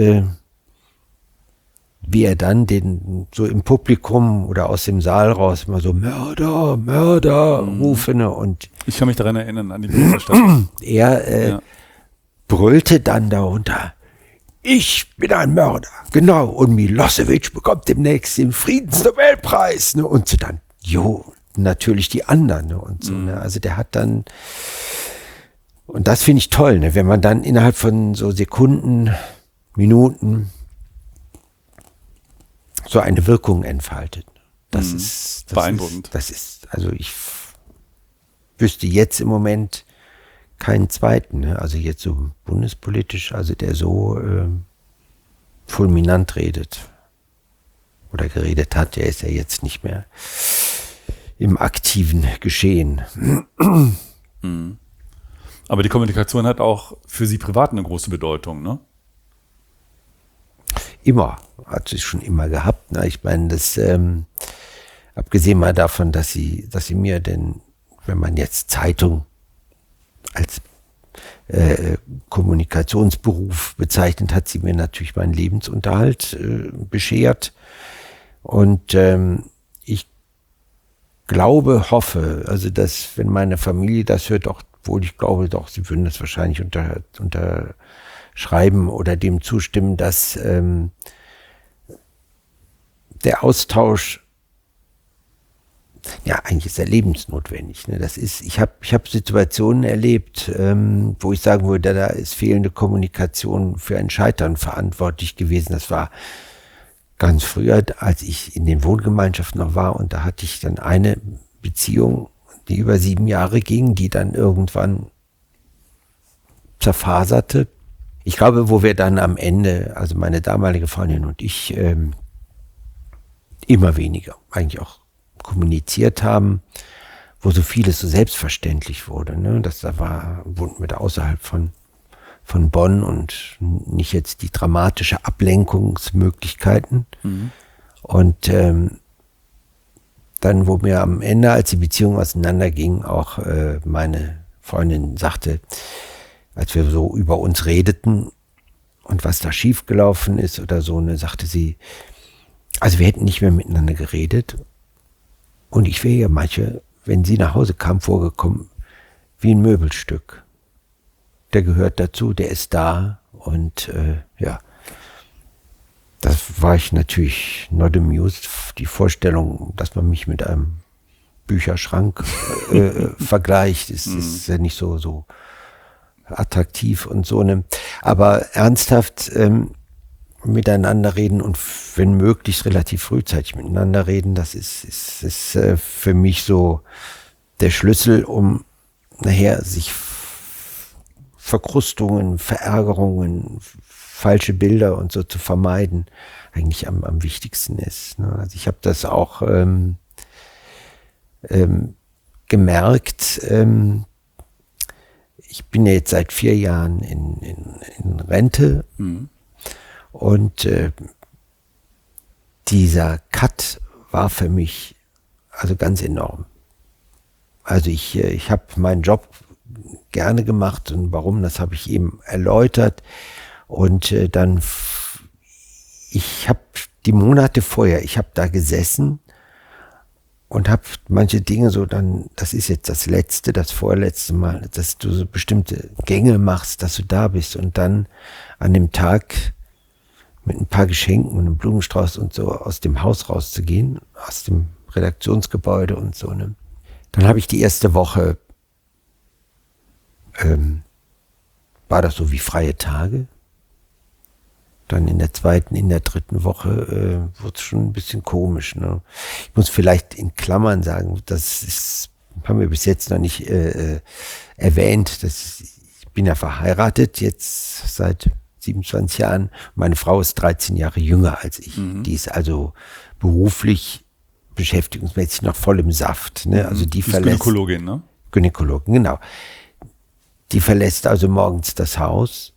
wie er dann so im Publikum oder aus dem Saal raus immer so Mörder, Mörder rufe, ne? Und ich kann mich daran erinnern, an die Berichterstattung. Er brüllte dann darunter, ich bin ein Mörder, genau, und Milosevic bekommt demnächst den Friedensnobelpreis, ne? Und so dann, natürlich die anderen, ne? Und so, ne? Also der hat dann, und das finde ich toll, ne? Wenn man dann innerhalb von so Sekunden, Minuten so eine Wirkung entfaltet. Das ist beeindruckend. Also ich wüsste jetzt im Moment keinen zweiten, ne? Also jetzt so bundespolitisch, also der so fulminant redet oder geredet hat, der ist ja jetzt nicht mehr im aktiven Geschehen. Aber die Kommunikation hat auch für Sie privat eine große Bedeutung, ne? Immer, hat sie schon immer gehabt. Ne? Ich meine, das abgesehen mal davon, dass sie mir denn, wenn man jetzt Zeitung als Kommunikationsberuf bezeichnet, hat sie mir natürlich meinen Lebensunterhalt beschert. Und ich glaube, hoffe, also dass, wenn meine Familie das hört, obwohl ich glaube doch, sie würden das wahrscheinlich schreiben oder dem zustimmen, dass der Austausch, ja, eigentlich ist er lebensnotwendig. Ne? Ich hab Situationen erlebt, wo ich sagen würde, da ist fehlende Kommunikation für ein Scheitern verantwortlich gewesen. Das war ganz früher, als ich in den Wohngemeinschaften noch war, und da hatte ich dann eine Beziehung, die über 7 Jahre ging, die dann irgendwann zerfaserte. Ich glaube, wo wir dann am Ende, also meine damalige Freundin und ich, immer weniger eigentlich auch kommuniziert haben, wo so vieles so selbstverständlich wurde. Ne? Wohnten wir da außerhalb von Bonn und nicht jetzt die dramatische Ablenkungsmöglichkeiten. Und dann, wo mir am Ende, als die Beziehung auseinanderging, auch meine Freundin sagte, als wir so über uns redeten und was da schiefgelaufen ist oder so, ne, sagte sie, also wir hätten nicht mehr miteinander geredet und ich wäre ja wenn sie nach Hause kam, vorgekommen wie ein Möbelstück. Der gehört dazu, der ist da und ja, das war ich natürlich not amused. Die Vorstellung, dass man mich mit einem Bücherschrank vergleicht, ist ja nicht so attraktiv und so. Ne? Aber ernsthaft miteinander reden und wenn möglich relativ frühzeitig miteinander reden, das ist für mich so der Schlüssel, um nachher sich Verkrustungen, Verärgerungen, falsche Bilder und so zu vermeiden, eigentlich am wichtigsten ist. Ne? Also ich habe das auch gemerkt. Ich bin ja jetzt seit 4 Jahren in Rente und dieser Cut war für mich also ganz enorm. Also ich habe meinen Job gerne gemacht und warum, das habe ich eben erläutert. Und dann, ich habe die Monate vorher, ich habe da gesessen und habe manche Dinge so dann, das ist jetzt das vorletzte Mal, dass du so bestimmte Gänge machst, dass du da bist und dann an dem Tag mit ein paar Geschenken und einem Blumenstrauß und so aus dem Haus rauszugehen, aus dem Redaktionsgebäude und so. Ne? Dann habe ich die erste Woche, war das so wie freie Tage. Dann in der zweiten, in der dritten Woche wurde es schon ein bisschen komisch. Ne? Ich muss vielleicht in Klammern sagen, haben wir bis jetzt noch nicht erwähnt. Ich bin ja verheiratet jetzt seit 27 Jahren. Meine Frau ist 13 Jahre jünger als ich. Die ist also beruflich, beschäftigungsmäßig noch voll im Saft. Ne? Also die verlässt, Gynäkologin, ne? Gynäkologin, genau. Die verlässt also morgens das Haus.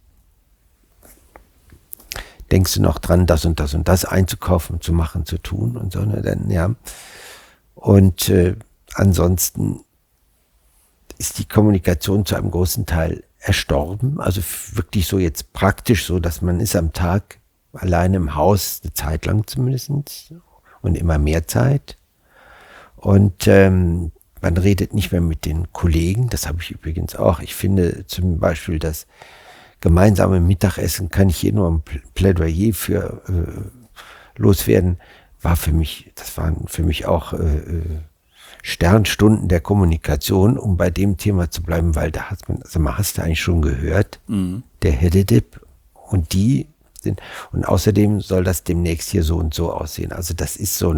Denkst du noch dran, das und das und das einzukaufen, zu machen, zu tun und so, ne? Dann, ja. Und ansonsten ist die Kommunikation zu einem großen Teil erstorben. Also wirklich so jetzt praktisch so, dass man ist am Tag alleine im Haus, eine Zeit lang zumindest, und immer mehr Zeit. Und man redet nicht mehr mit den Kollegen. Das habe ich übrigens auch. Ich finde zum Beispiel das gemeinsame Mittagessen, kann ich hier nur ein Plädoyer für loswerden, das waren für mich auch Sternstunden der Kommunikation, um bei dem Thema zu bleiben, weil da hast du eigentlich schon gehört, der Hededip und die sind, und außerdem soll das demnächst hier so und so aussehen. Also das ist so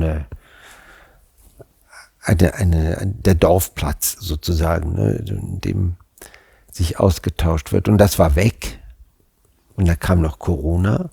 der Dorfplatz sozusagen, ne, in dem sich ausgetauscht wird. Und das war weg. Und da kam noch Corona.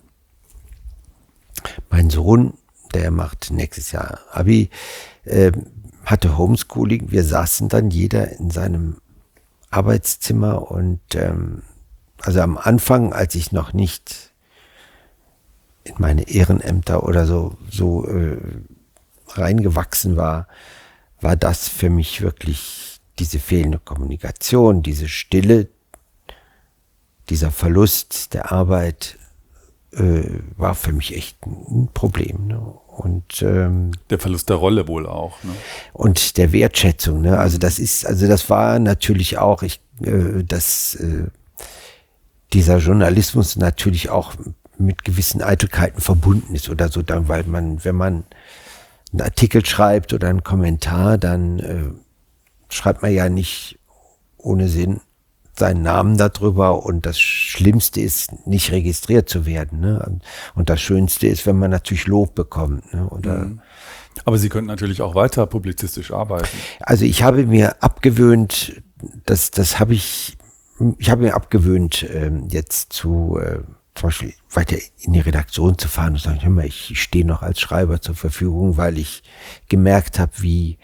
Mein Sohn, der macht nächstes Jahr Abi, hatte Homeschooling. Wir saßen dann jeder in seinem Arbeitszimmer und also am Anfang, als ich noch nicht in meine Ehrenämter oder so reingewachsen war das für mich wirklich diese fehlende Kommunikation, diese Stille, dieser Verlust der Arbeit war für mich echt ein Problem. Ne? Und der Verlust der Rolle wohl auch. Ne? Und der Wertschätzung. Ne? Also das war natürlich auch, dieser Journalismus natürlich auch mit gewissen Eitelkeiten verbunden ist oder so, dann, weil wenn man einen Artikel schreibt oder einen Kommentar, dann schreibt man ja nicht ohne Sinn seinen Namen darüber, und das Schlimmste ist, nicht registriert zu werden, ne? Und das Schönste ist, wenn man natürlich Lob bekommt, ne? Oder Aber Sie könnten natürlich auch weiter publizistisch arbeiten. Also ich habe mir abgewöhnt, ich habe mir abgewöhnt, jetzt zum Beispiel weiter in die Redaktion zu fahren und zu sagen, hör mal, ich stehe noch als Schreiber zur Verfügung, weil ich gemerkt habe, wie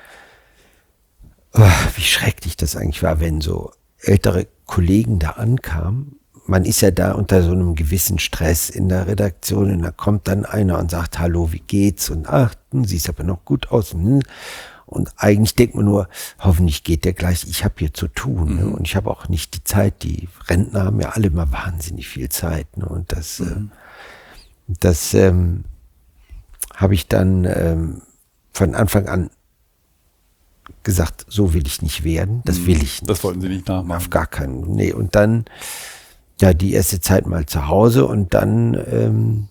schrecklich das eigentlich war, wenn so ältere Kollegen da ankamen. Man ist ja da unter so einem gewissen Stress in der Redaktion, und da kommt dann einer und sagt, hallo, wie geht's? Und ach, siehst aber noch gut aus. Und eigentlich denkt man nur, hoffentlich geht der gleich, ich habe hier zu tun. Ne? Und ich habe auch nicht die Zeit, die Rentner haben ja alle immer wahnsinnig viel Zeit. Ne? Und das habe ich dann von Anfang an gesagt, so will ich nicht werden, das will ich nicht. Das wollten Sie nicht nachmachen. Auf gar keinen, nee. Und dann, ja, die erste Zeit mal zu Hause, und dann,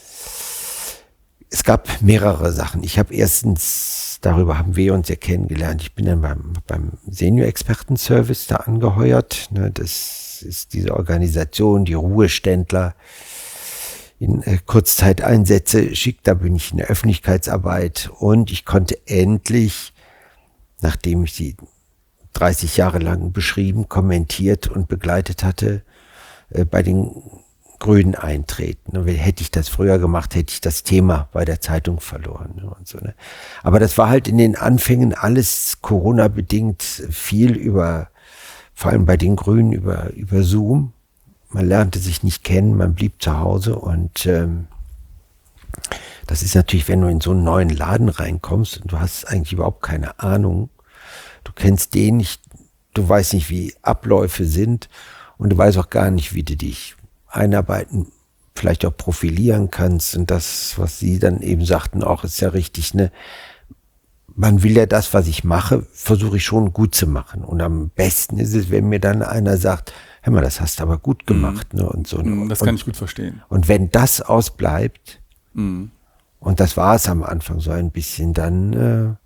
es gab mehrere Sachen. Ich habe erstens, darüber haben wir uns ja kennengelernt, ich bin dann beim Senior-Experten-Service da angeheuert. Ne, das ist diese Organisation, die Ruheständler in Kurzzeiteinsätze schickt. Da bin ich in der Öffentlichkeitsarbeit, und ich konnte endlich, nachdem ich sie 30 Jahre lang beschrieben, kommentiert und begleitet hatte, bei den Grünen eintreten. Und hätte ich das früher gemacht, hätte ich das Thema bei der Zeitung verloren. Und so, ne? Aber das war halt in den Anfängen alles Corona-bedingt viel vor allem bei den Grünen, über Zoom. Man lernte sich nicht kennen, man blieb zu Hause, und das ist natürlich, wenn du in so einen neuen Laden reinkommst und du hast eigentlich überhaupt keine Ahnung, du kennst den nicht, du weißt nicht, wie Abläufe sind, und du weißt auch gar nicht, wie du dich einarbeiten, vielleicht auch profilieren kannst. Und das, was Sie dann eben sagten, auch ist ja richtig, ne? Man will ja das, was ich mache, versuche ich schon gut zu machen. Und am besten ist es, wenn mir dann einer sagt, hör mal, das hast du aber gut gemacht. Ne? Und so. Das kann ich gut verstehen. Und wenn das ausbleibt, und das war es am Anfang so ein bisschen, dann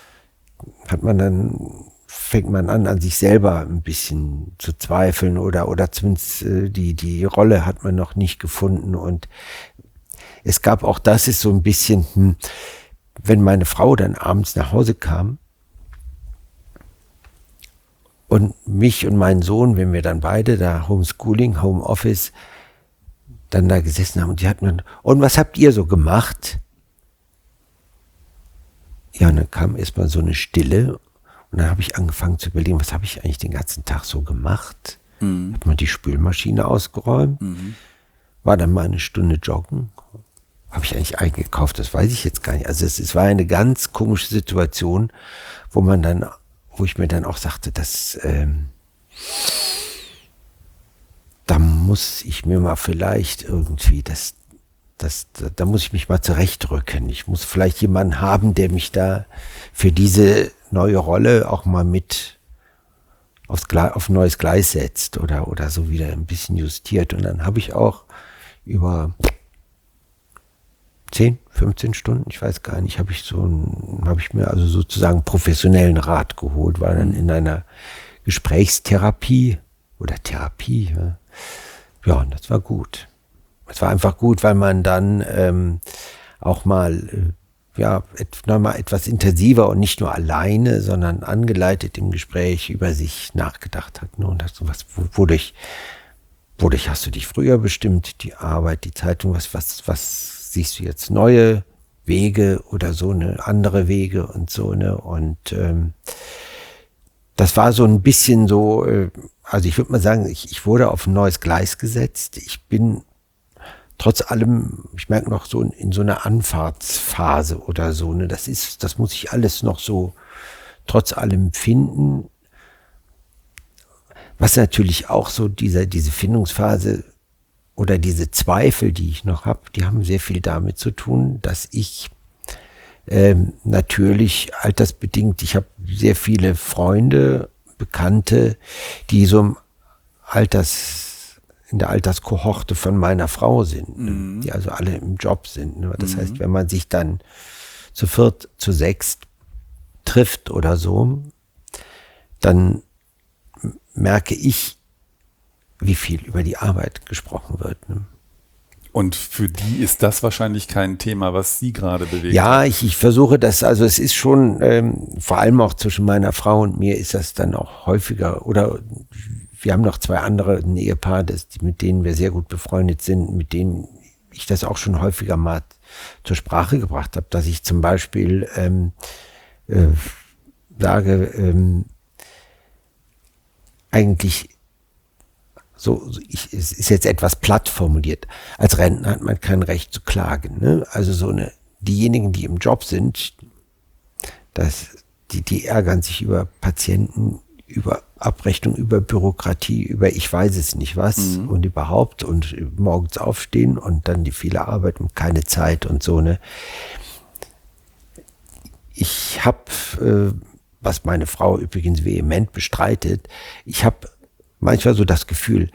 fängt man an sich selber ein bisschen zu zweifeln, oder zumindest die Rolle hat man noch nicht gefunden. Und es gab auch, das ist so ein bisschen, wenn meine Frau dann abends nach Hause kam und mich und meinen Sohn, wenn wir dann beide da Homeschooling, Homeoffice, dann da gesessen haben, und die hatten dann, und was habt ihr so gemacht? Ja, und dann kam erstmal so eine Stille, und dann habe ich angefangen zu überlegen, was habe ich eigentlich den ganzen Tag so gemacht? Habe mal die Spülmaschine ausgeräumt, war dann mal eine Stunde joggen. Habe ich eigentlich eingekauft? Das weiß ich jetzt gar nicht. Also es war eine ganz komische Situation, wo ich mir dann auch sagte, dass da muss ich mir mal vielleicht irgendwie da muss ich mich mal zurechtrücken. Ich muss vielleicht jemanden haben, der mich da für diese neue Rolle auch mal mit auf ein neues Gleis setzt oder so wieder ein bisschen justiert. Und dann habe ich auch über 10, 15 Stunden, ich weiß gar nicht, habe ich mir also sozusagen professionellen Rat geholt, war dann in einer Gesprächstherapie oder Therapie. Ja, und das war gut. Es war einfach gut, weil man dann auch mal nochmal etwas intensiver und nicht nur alleine, sondern angeleitet im Gespräch über sich nachgedacht hat. Ne? Und das sowas, wodurch hast du dich früher bestimmt, die Arbeit, die Zeitung, was siehst du jetzt, neue Wege oder so, eine andere Wege und so, ne? Und das war so ein bisschen so, also ich würde mal sagen, ich wurde auf ein neues Gleis gesetzt. Ich bin trotz allem, ich merke noch so in so einer Anfahrtsphase oder so, ne, das muss ich alles noch so trotz allem finden. Was natürlich auch so diese Findungsphase oder diese Zweifel, die ich noch habe, die haben sehr viel damit zu tun, dass ich natürlich altersbedingt, ich habe sehr viele Freunde, Bekannte, die so im in der Alterskohorte von meiner Frau sind, ne? Die also alle im Job sind. Ne? Das heißt, wenn man sich dann zu viert, zu sechst trifft oder so, dann merke ich, wie viel über die Arbeit gesprochen wird. Ne? Und für die ist das wahrscheinlich kein Thema, was Sie gerade bewegt. Ja, ich versuche das, also es ist schon, vor allem auch zwischen meiner Frau und mir ist das dann auch häufiger, oder wir haben noch zwei andere, ein Ehepaar, mit denen wir sehr gut befreundet sind, mit denen ich das auch schon häufiger mal zur Sprache gebracht habe, dass ich zum Beispiel sage, eigentlich es ist jetzt etwas platt formuliert, als Rentner hat man kein Recht zu klagen. Ne? Also diejenigen, die im Job sind, die ärgern sich über Patienten, über Abrechnung, über Bürokratie, über ich weiß es nicht was und überhaupt und morgens aufstehen und dann die viele Arbeit und keine Zeit und so. Ne? Ich habe, was meine Frau übrigens vehement bestreitet, ich habe manchmal so das Gefühl,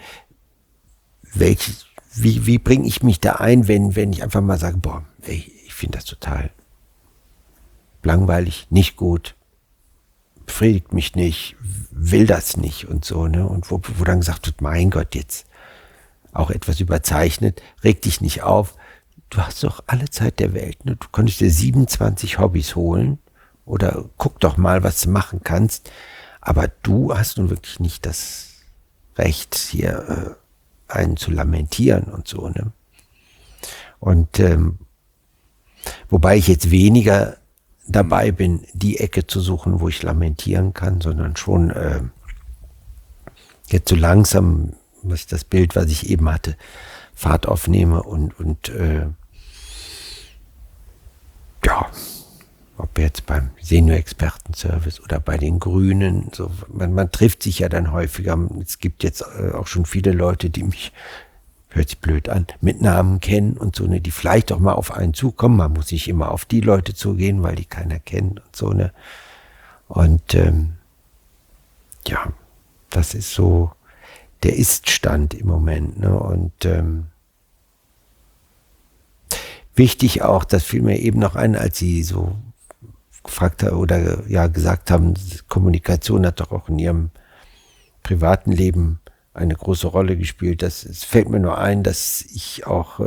wie bringe ich mich da ein, wenn ich einfach mal sage, boah, ich finde das total langweilig, nicht gut, befriedigt mich nicht, will das nicht und so, ne? Und wo dann gesagt wird, mein Gott, jetzt auch etwas überzeichnet, reg dich nicht auf, du hast doch alle Zeit der Welt, ne? Du konntest dir 27 Hobbys holen oder guck doch mal, was du machen kannst, aber du hast nun wirklich nicht das Recht, hier einen zu lamentieren und so, ne? Und wobei ich jetzt weniger dabei bin, die Ecke zu suchen, wo ich lamentieren kann, sondern schon jetzt so langsam, was das Bild, was ich eben hatte, Fahrt aufnehme und ja, ob jetzt beim Senior-Experten-Service oder bei den Grünen, so, man trifft sich ja dann häufiger. Es gibt jetzt auch schon viele Leute, die mich, hört sich blöd an, mit Namen kennen und so, ne, die vielleicht auch mal auf einen zukommen. Man muss nicht immer auf die Leute zugehen, weil die keiner kennt und so, ne. Und ja, das ist so der Ist-Stand im Moment, ne. Und wichtig auch, das fiel mir eben noch ein, als Sie so gefragt haben oder ja gesagt haben, Kommunikation hat doch auch in Ihrem privaten Leben eine große Rolle gespielt. Es fällt mir nur ein, dass ich auch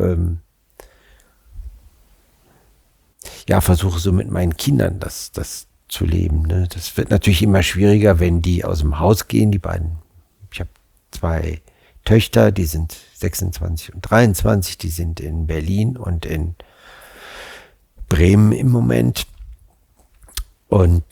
versuche so mit meinen Kindern das zu leben. Ne? Das wird natürlich immer schwieriger, wenn die aus dem Haus gehen, die beiden. Ich habe 2 Töchter, die sind 26 und 23, die sind in Berlin und in Bremen im Moment. Und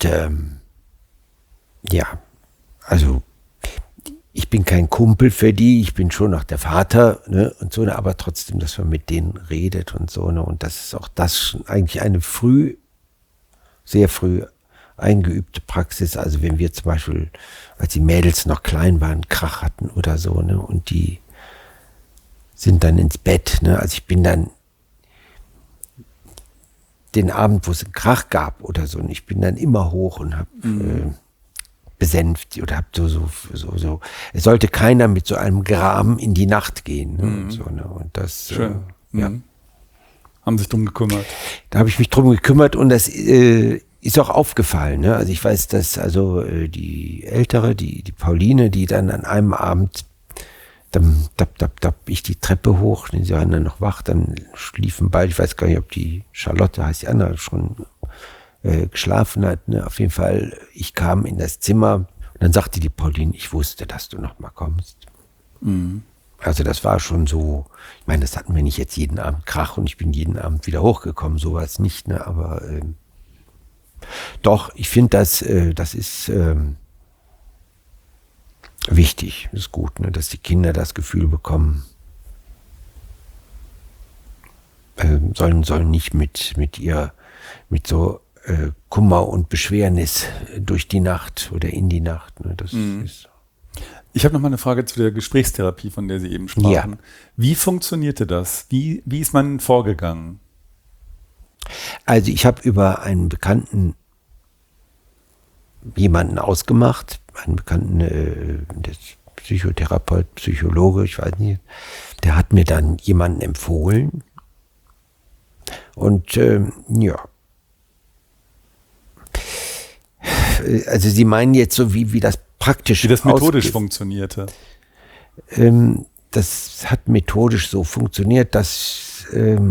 also ich bin kein Kumpel für die, ich bin schon noch der Vater, ne, und so, ne, aber trotzdem, dass man mit denen redet und so, ne, und das ist auch das eigentlich eine sehr früh eingeübte Praxis. Also wenn wir zum Beispiel, als die Mädels noch klein waren, Krach hatten oder so, ne, und die sind dann ins Bett, ne, also ich bin dann den Abend, wo es einen Krach gab oder so, und ich bin dann immer hoch und habe besänftigt oder habe so. Es sollte keiner mit so einem Graben in die Nacht gehen. Ne, und so, ne, und das, schön. Ja. Haben sich drum gekümmert. Da habe ich mich drum gekümmert und das ist auch aufgefallen. Ne? Also ich weiß, dass die Ältere, die Pauline, die dann an einem Abend dann ich die Treppe hoch, sie waren dann noch wach, dann schliefen beide, ich weiß gar nicht, ob die Charlotte, heißt die andere, schon geschlafen hat. Ne? Auf jeden Fall, ich kam in das Zimmer und dann sagte die Pauline, ich wusste, dass du noch mal kommst. Also das war schon so, ich meine, das hatten wir nicht jetzt jeden Abend Krach und ich bin jeden Abend wieder hochgekommen, sowas nicht, ne? Aber doch, ich finde, das ist wichtig, ist gut, ne? Dass die Kinder das Gefühl bekommen, sollen nicht mit so Kummer und Beschwernis durch die Nacht oder in die Nacht. Ne? Das ist. Ich habe noch mal eine Frage zu der Gesprächstherapie, von der Sie eben sprachen. Ja. Wie funktionierte das? Wie ist man vorgegangen? Also ich habe über einen Bekannten jemanden ausgemacht, einen Bekannten, Psychotherapeut, Psychologe, ich weiß nicht, der hat mir dann jemanden empfohlen. Und ja. Also Sie meinen jetzt so, wie das praktisch wie das methodisch funktionierte. Das hat methodisch so funktioniert, dass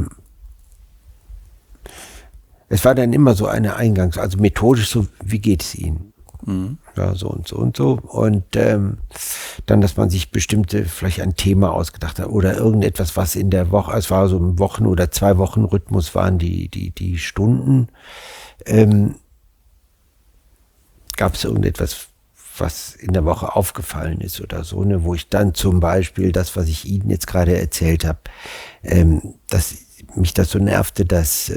es war dann immer so eine also methodisch so, wie geht es Ihnen? Ja, so und so und so. Und dann, dass man sich vielleicht ein Thema ausgedacht hat oder irgendetwas, was in der Woche, es war so ein Wochen- oder 2 Wochen Rhythmus waren die Stunden. Gab es irgendetwas, was in der Woche aufgefallen ist oder so, ne, wo ich dann zum Beispiel das, was ich Ihnen jetzt gerade erzählt habe, dass mich das so nervte, dass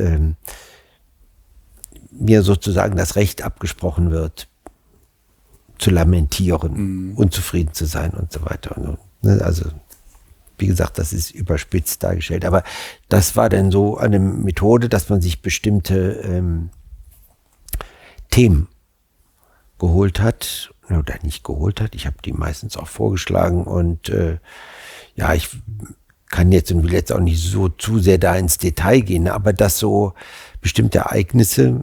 mir sozusagen das Recht abgesprochen wird, zu lamentieren, unzufrieden zu sein und so weiter. Und so, ne, also, wie gesagt, das ist überspitzt dargestellt, aber das war dann so eine Methode, dass man sich bestimmte Themen geholt hat oder nicht geholt hat. Ich habe die meistens auch vorgeschlagen und ja, ich kann jetzt und will jetzt auch nicht so zu sehr da ins Detail gehen, aber dass so bestimmte Ereignisse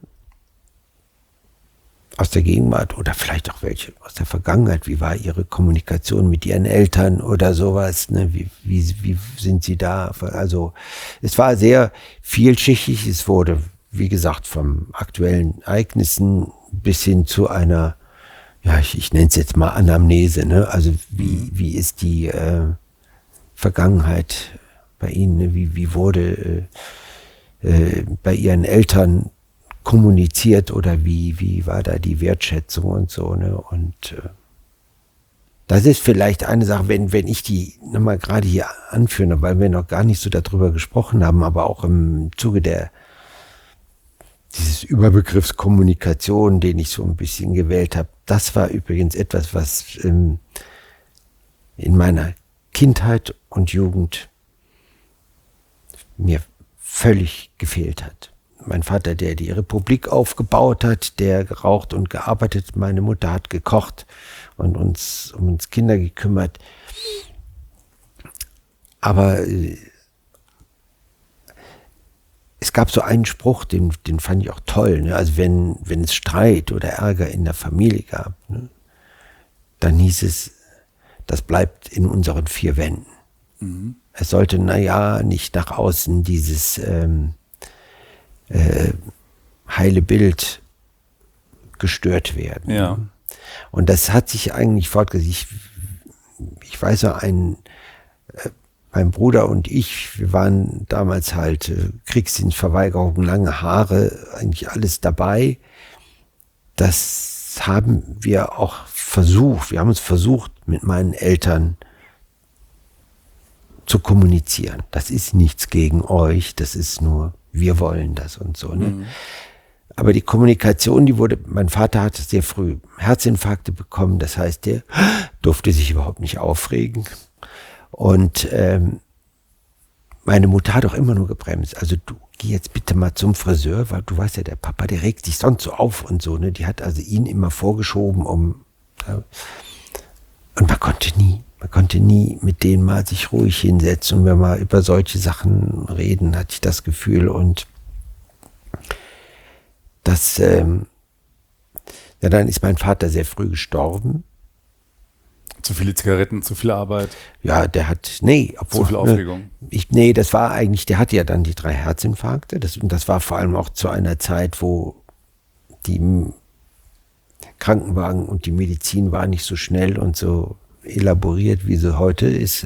aus der Gegenwart oder vielleicht auch welche aus der Vergangenheit, wie war Ihre Kommunikation mit Ihren Eltern oder sowas, ne? Wie sind Sie da? Also es war sehr vielschichtig, es wurde, wie gesagt, vom aktuellen Ereignissen bis hin zu einer, ja, ich nenne es jetzt mal Anamnese, ne? Also wie ist die Vergangenheit bei Ihnen, ne? Wie wurde bei Ihren Eltern kommuniziert oder wie war da die Wertschätzung und so, ne? Und das ist vielleicht eine Sache, wenn ich die nochmal gerade hier anführe, weil wir noch gar nicht so darüber gesprochen haben, aber auch im Zuge dieses Überbegriffs Kommunikation, den ich so ein bisschen gewählt habe, das war übrigens etwas, was in meiner Kindheit und Jugend mir völlig gefehlt hat. Mein Vater, der die Republik aufgebaut hat, der geraucht und gearbeitet, meine Mutter hat gekocht und uns um uns Kinder gekümmert. Aber es gab so einen Spruch, den fand ich auch toll, ne? Also wenn es Streit oder Ärger in der Familie gab, ne, dann hieß es, das bleibt in unseren 4 Wänden. Es sollte, nicht nach außen dieses heile Bild gestört werden. Ja. Und das hat sich eigentlich fortgesetzt. Ich weiß noch, mein Bruder und ich, wir waren damals halt Kriegsdienstverweigerung, lange Haare, eigentlich alles dabei. Das haben wir auch versucht. Wir haben uns versucht, mit meinen Eltern zu kommunizieren. Das ist nichts gegen euch, das ist nur, wir wollen das und so. Ne? Aber die Kommunikation, mein Vater hatte sehr früh Herzinfarkte bekommen, das heißt, der durfte sich überhaupt nicht aufregen. Und meine Mutter hat auch immer nur gebremst. Also du geh jetzt bitte mal zum Friseur, weil du weißt ja, der Papa, der regt sich sonst so auf und so. Ne? Die hat also ihn immer vorgeschoben, und man konnte nie mit denen mal sich ruhig hinsetzen und wenn wir über solche Sachen reden, hatte ich das Gefühl. Und dann ist mein Vater sehr früh gestorben. Zu viele Zigaretten, zu viel Arbeit. Ja, zu viel Aufregung. Das war eigentlich, der hatte ja dann die 3 Herzinfarkte. Das war vor allem auch zu einer Zeit, wo die Krankenwagen und die Medizin war nicht so schnell und so elaboriert, wie sie heute ist.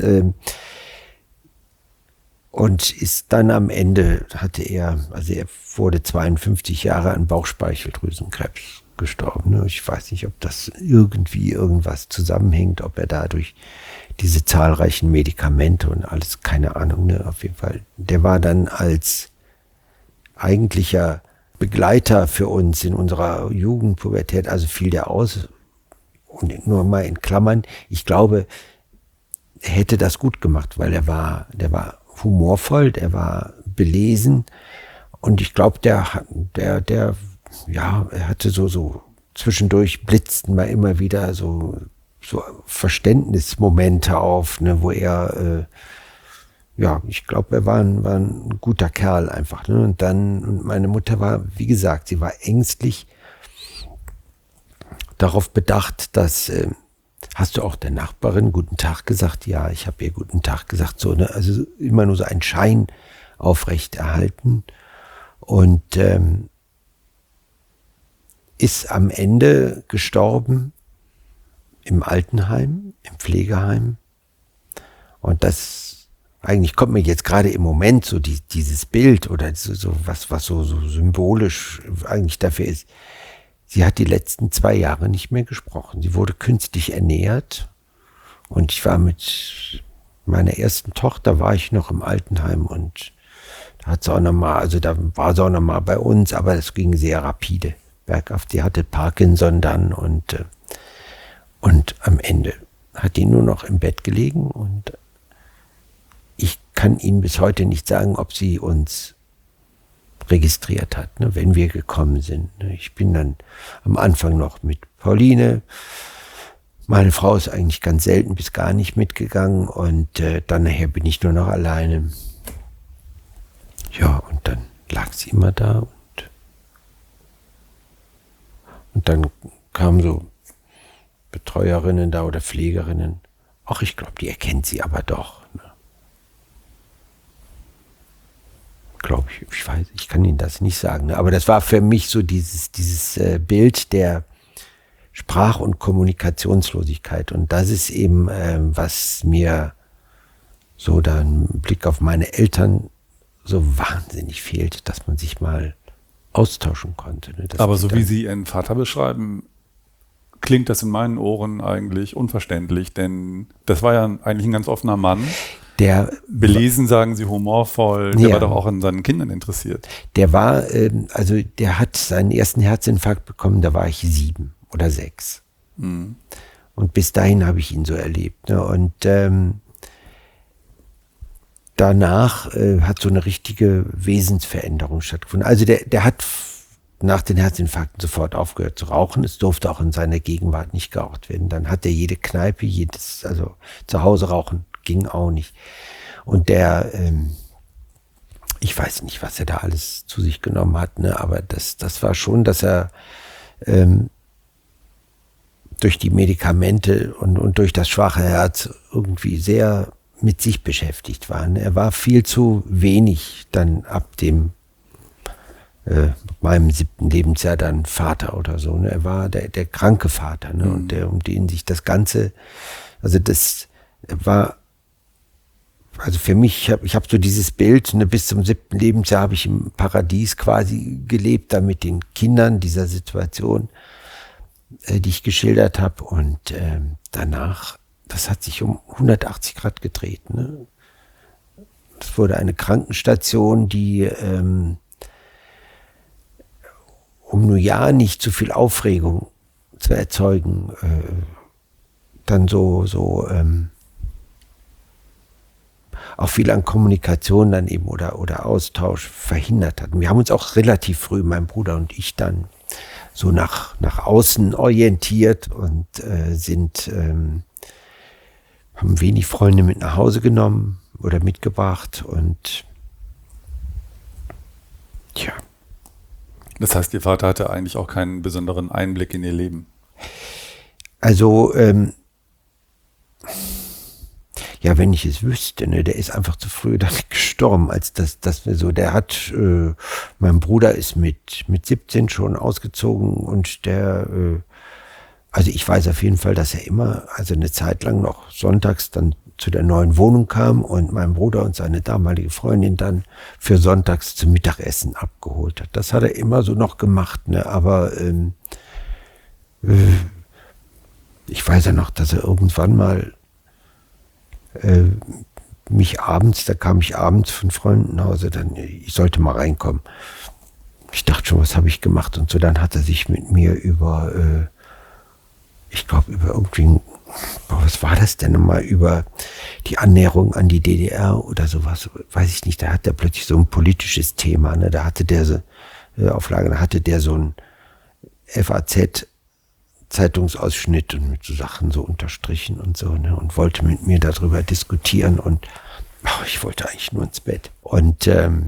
Und ist dann am Ende, er wurde 52 Jahre an Bauchspeicheldrüsenkrebs gestorben. Ne? Ich weiß nicht, ob das irgendwas zusammenhängt, ob er dadurch diese zahlreichen Medikamente und alles, keine Ahnung, ne? Auf jeden Fall. Der war dann als eigentlicher Begleiter für uns in unserer Jugendpubertät, also fiel der aus. Und nur mal in Klammern, ich glaube, er hätte das gut gemacht, weil der war humorvoll, der war belesen und ich glaube, er hatte so zwischendurch blitzten mal immer wieder so so Verständnismomente auf, ne, wo er, ich glaube, er war ein guter Kerl einfach. Ne? Und meine Mutter war, wie gesagt, sie war ängstlich darauf bedacht, dass, hast du auch der Nachbarin guten Tag gesagt? Ja, ich habe ihr guten Tag gesagt. So, ne? Also immer nur so ein Schein aufrechterhalten. Und ist am Ende gestorben im Altenheim, im Pflegeheim. Und das, eigentlich kommt mir jetzt gerade im Moment so dieses Bild oder so was so symbolisch eigentlich dafür ist. Sie hat die letzten 2 Jahre nicht mehr gesprochen. Sie wurde künstlich ernährt. Und ich war mit meiner ersten Tochter, war ich noch im Altenheim und da hat sie auch nochmal, also da war sie auch nochmal bei uns, aber das ging sehr rapide bergauf. Die hatte Parkinson dann und am Ende hat die nur noch im Bett gelegen und ich kann Ihnen bis heute nicht sagen, ob sie uns registriert hat, ne, wenn wir gekommen sind. Ich bin dann am Anfang noch mit Pauline. Meine Frau ist eigentlich ganz selten bis gar nicht mitgegangen und dann nachher bin ich nur noch alleine. Ja, und dann lag sie immer da und dann kamen so Betreuerinnen da oder Pflegerinnen. Ach, ich glaube, die erkennt sie aber doch. Ne? Glaube ich, ich weiß, ich kann Ihnen das nicht sagen. Ne? Aber das war für mich so dieses Bild der Sprach- und Kommunikationslosigkeit. Und das ist eben, was mir so dann im Blick auf meine Eltern so wahnsinnig fehlt, dass man sich mal austauschen konnte. Ne? Aber so wie Sie Ihren Vater beschreiben, klingt das in meinen Ohren eigentlich unverständlich, denn das war ja eigentlich ein ganz offener Mann. Der belesen, sagen Sie, humorvoll, der war doch auch an seinen Kindern interessiert. Der war, der hat seinen ersten Herzinfarkt bekommen, da war ich 7 oder 6. Mhm. Und bis dahin habe ich ihn so erlebt. Ne? Und danach hat so eine richtige Wesensveränderung stattgefunden. Also der hat nach den Herzinfarkten sofort aufgehört zu rauchen. Es durfte auch in seiner Gegenwart nicht geraucht werden. Dann hat er jede Kneipe, also zu Hause rauchen ging auch nicht. Und ich weiß nicht, was er da alles zu sich genommen hat, ne? Aber das war schon, dass er durch die Medikamente und durch das schwache Herz irgendwie sehr mit sich beschäftigt war. Ne? Er war viel zu wenig dann ab meinem 7. Lebensjahr dann Vater oder so. Ne? Er war der kranke Vater, ne? Und um den sich das Ganze, also das war, also für mich, ich hab so dieses Bild, ne, bis zum 7. Lebensjahr habe ich im Paradies quasi gelebt, da mit den Kindern dieser Situation, die ich geschildert habe. Und danach, das hat sich um 180 Grad gedreht. Ne? Das wurde eine Krankenstation, die um nur ja nicht zu viel Aufregung zu erzeugen, dann auch viel an Kommunikation dann eben oder Austausch verhindert hat. Wir haben uns auch relativ früh, mein Bruder und ich, dann so nach außen orientiert und haben wenig Freunde mit nach Hause genommen oder mitgebracht und tja. Das heißt, Ihr Vater hatte eigentlich auch keinen besonderen Einblick in Ihr Leben? Also, ja, wenn ich es wüsste, ne, der ist einfach zu früh dann gestorben, als dass wir so, mein Bruder ist mit 17 schon ausgezogen und also ich weiß auf jeden Fall, dass er immer, also eine Zeit lang noch sonntags dann zu der neuen Wohnung kam und mein Bruder und seine damalige Freundin dann für sonntags zum Mittagessen abgeholt hat. Das hat er immer so noch gemacht, ne, aber ich weiß ja noch, dass er irgendwann mal da kam ich abends von Freunden nach Hause, ich sollte mal reinkommen. Ich dachte schon, was habe ich gemacht und so, dann hat er sich mit mir über irgendwie, was war das denn nochmal, über die Annäherung an die DDR oder sowas, weiß ich nicht, da hat er plötzlich so ein politisches Thema, ne? Da hatte der so Auflage, da hatte der so ein FAZ Zeitungsausschnitt und mit so Sachen so unterstrichen und so, ne, und wollte mit mir darüber diskutieren und ich wollte eigentlich nur ins Bett. Und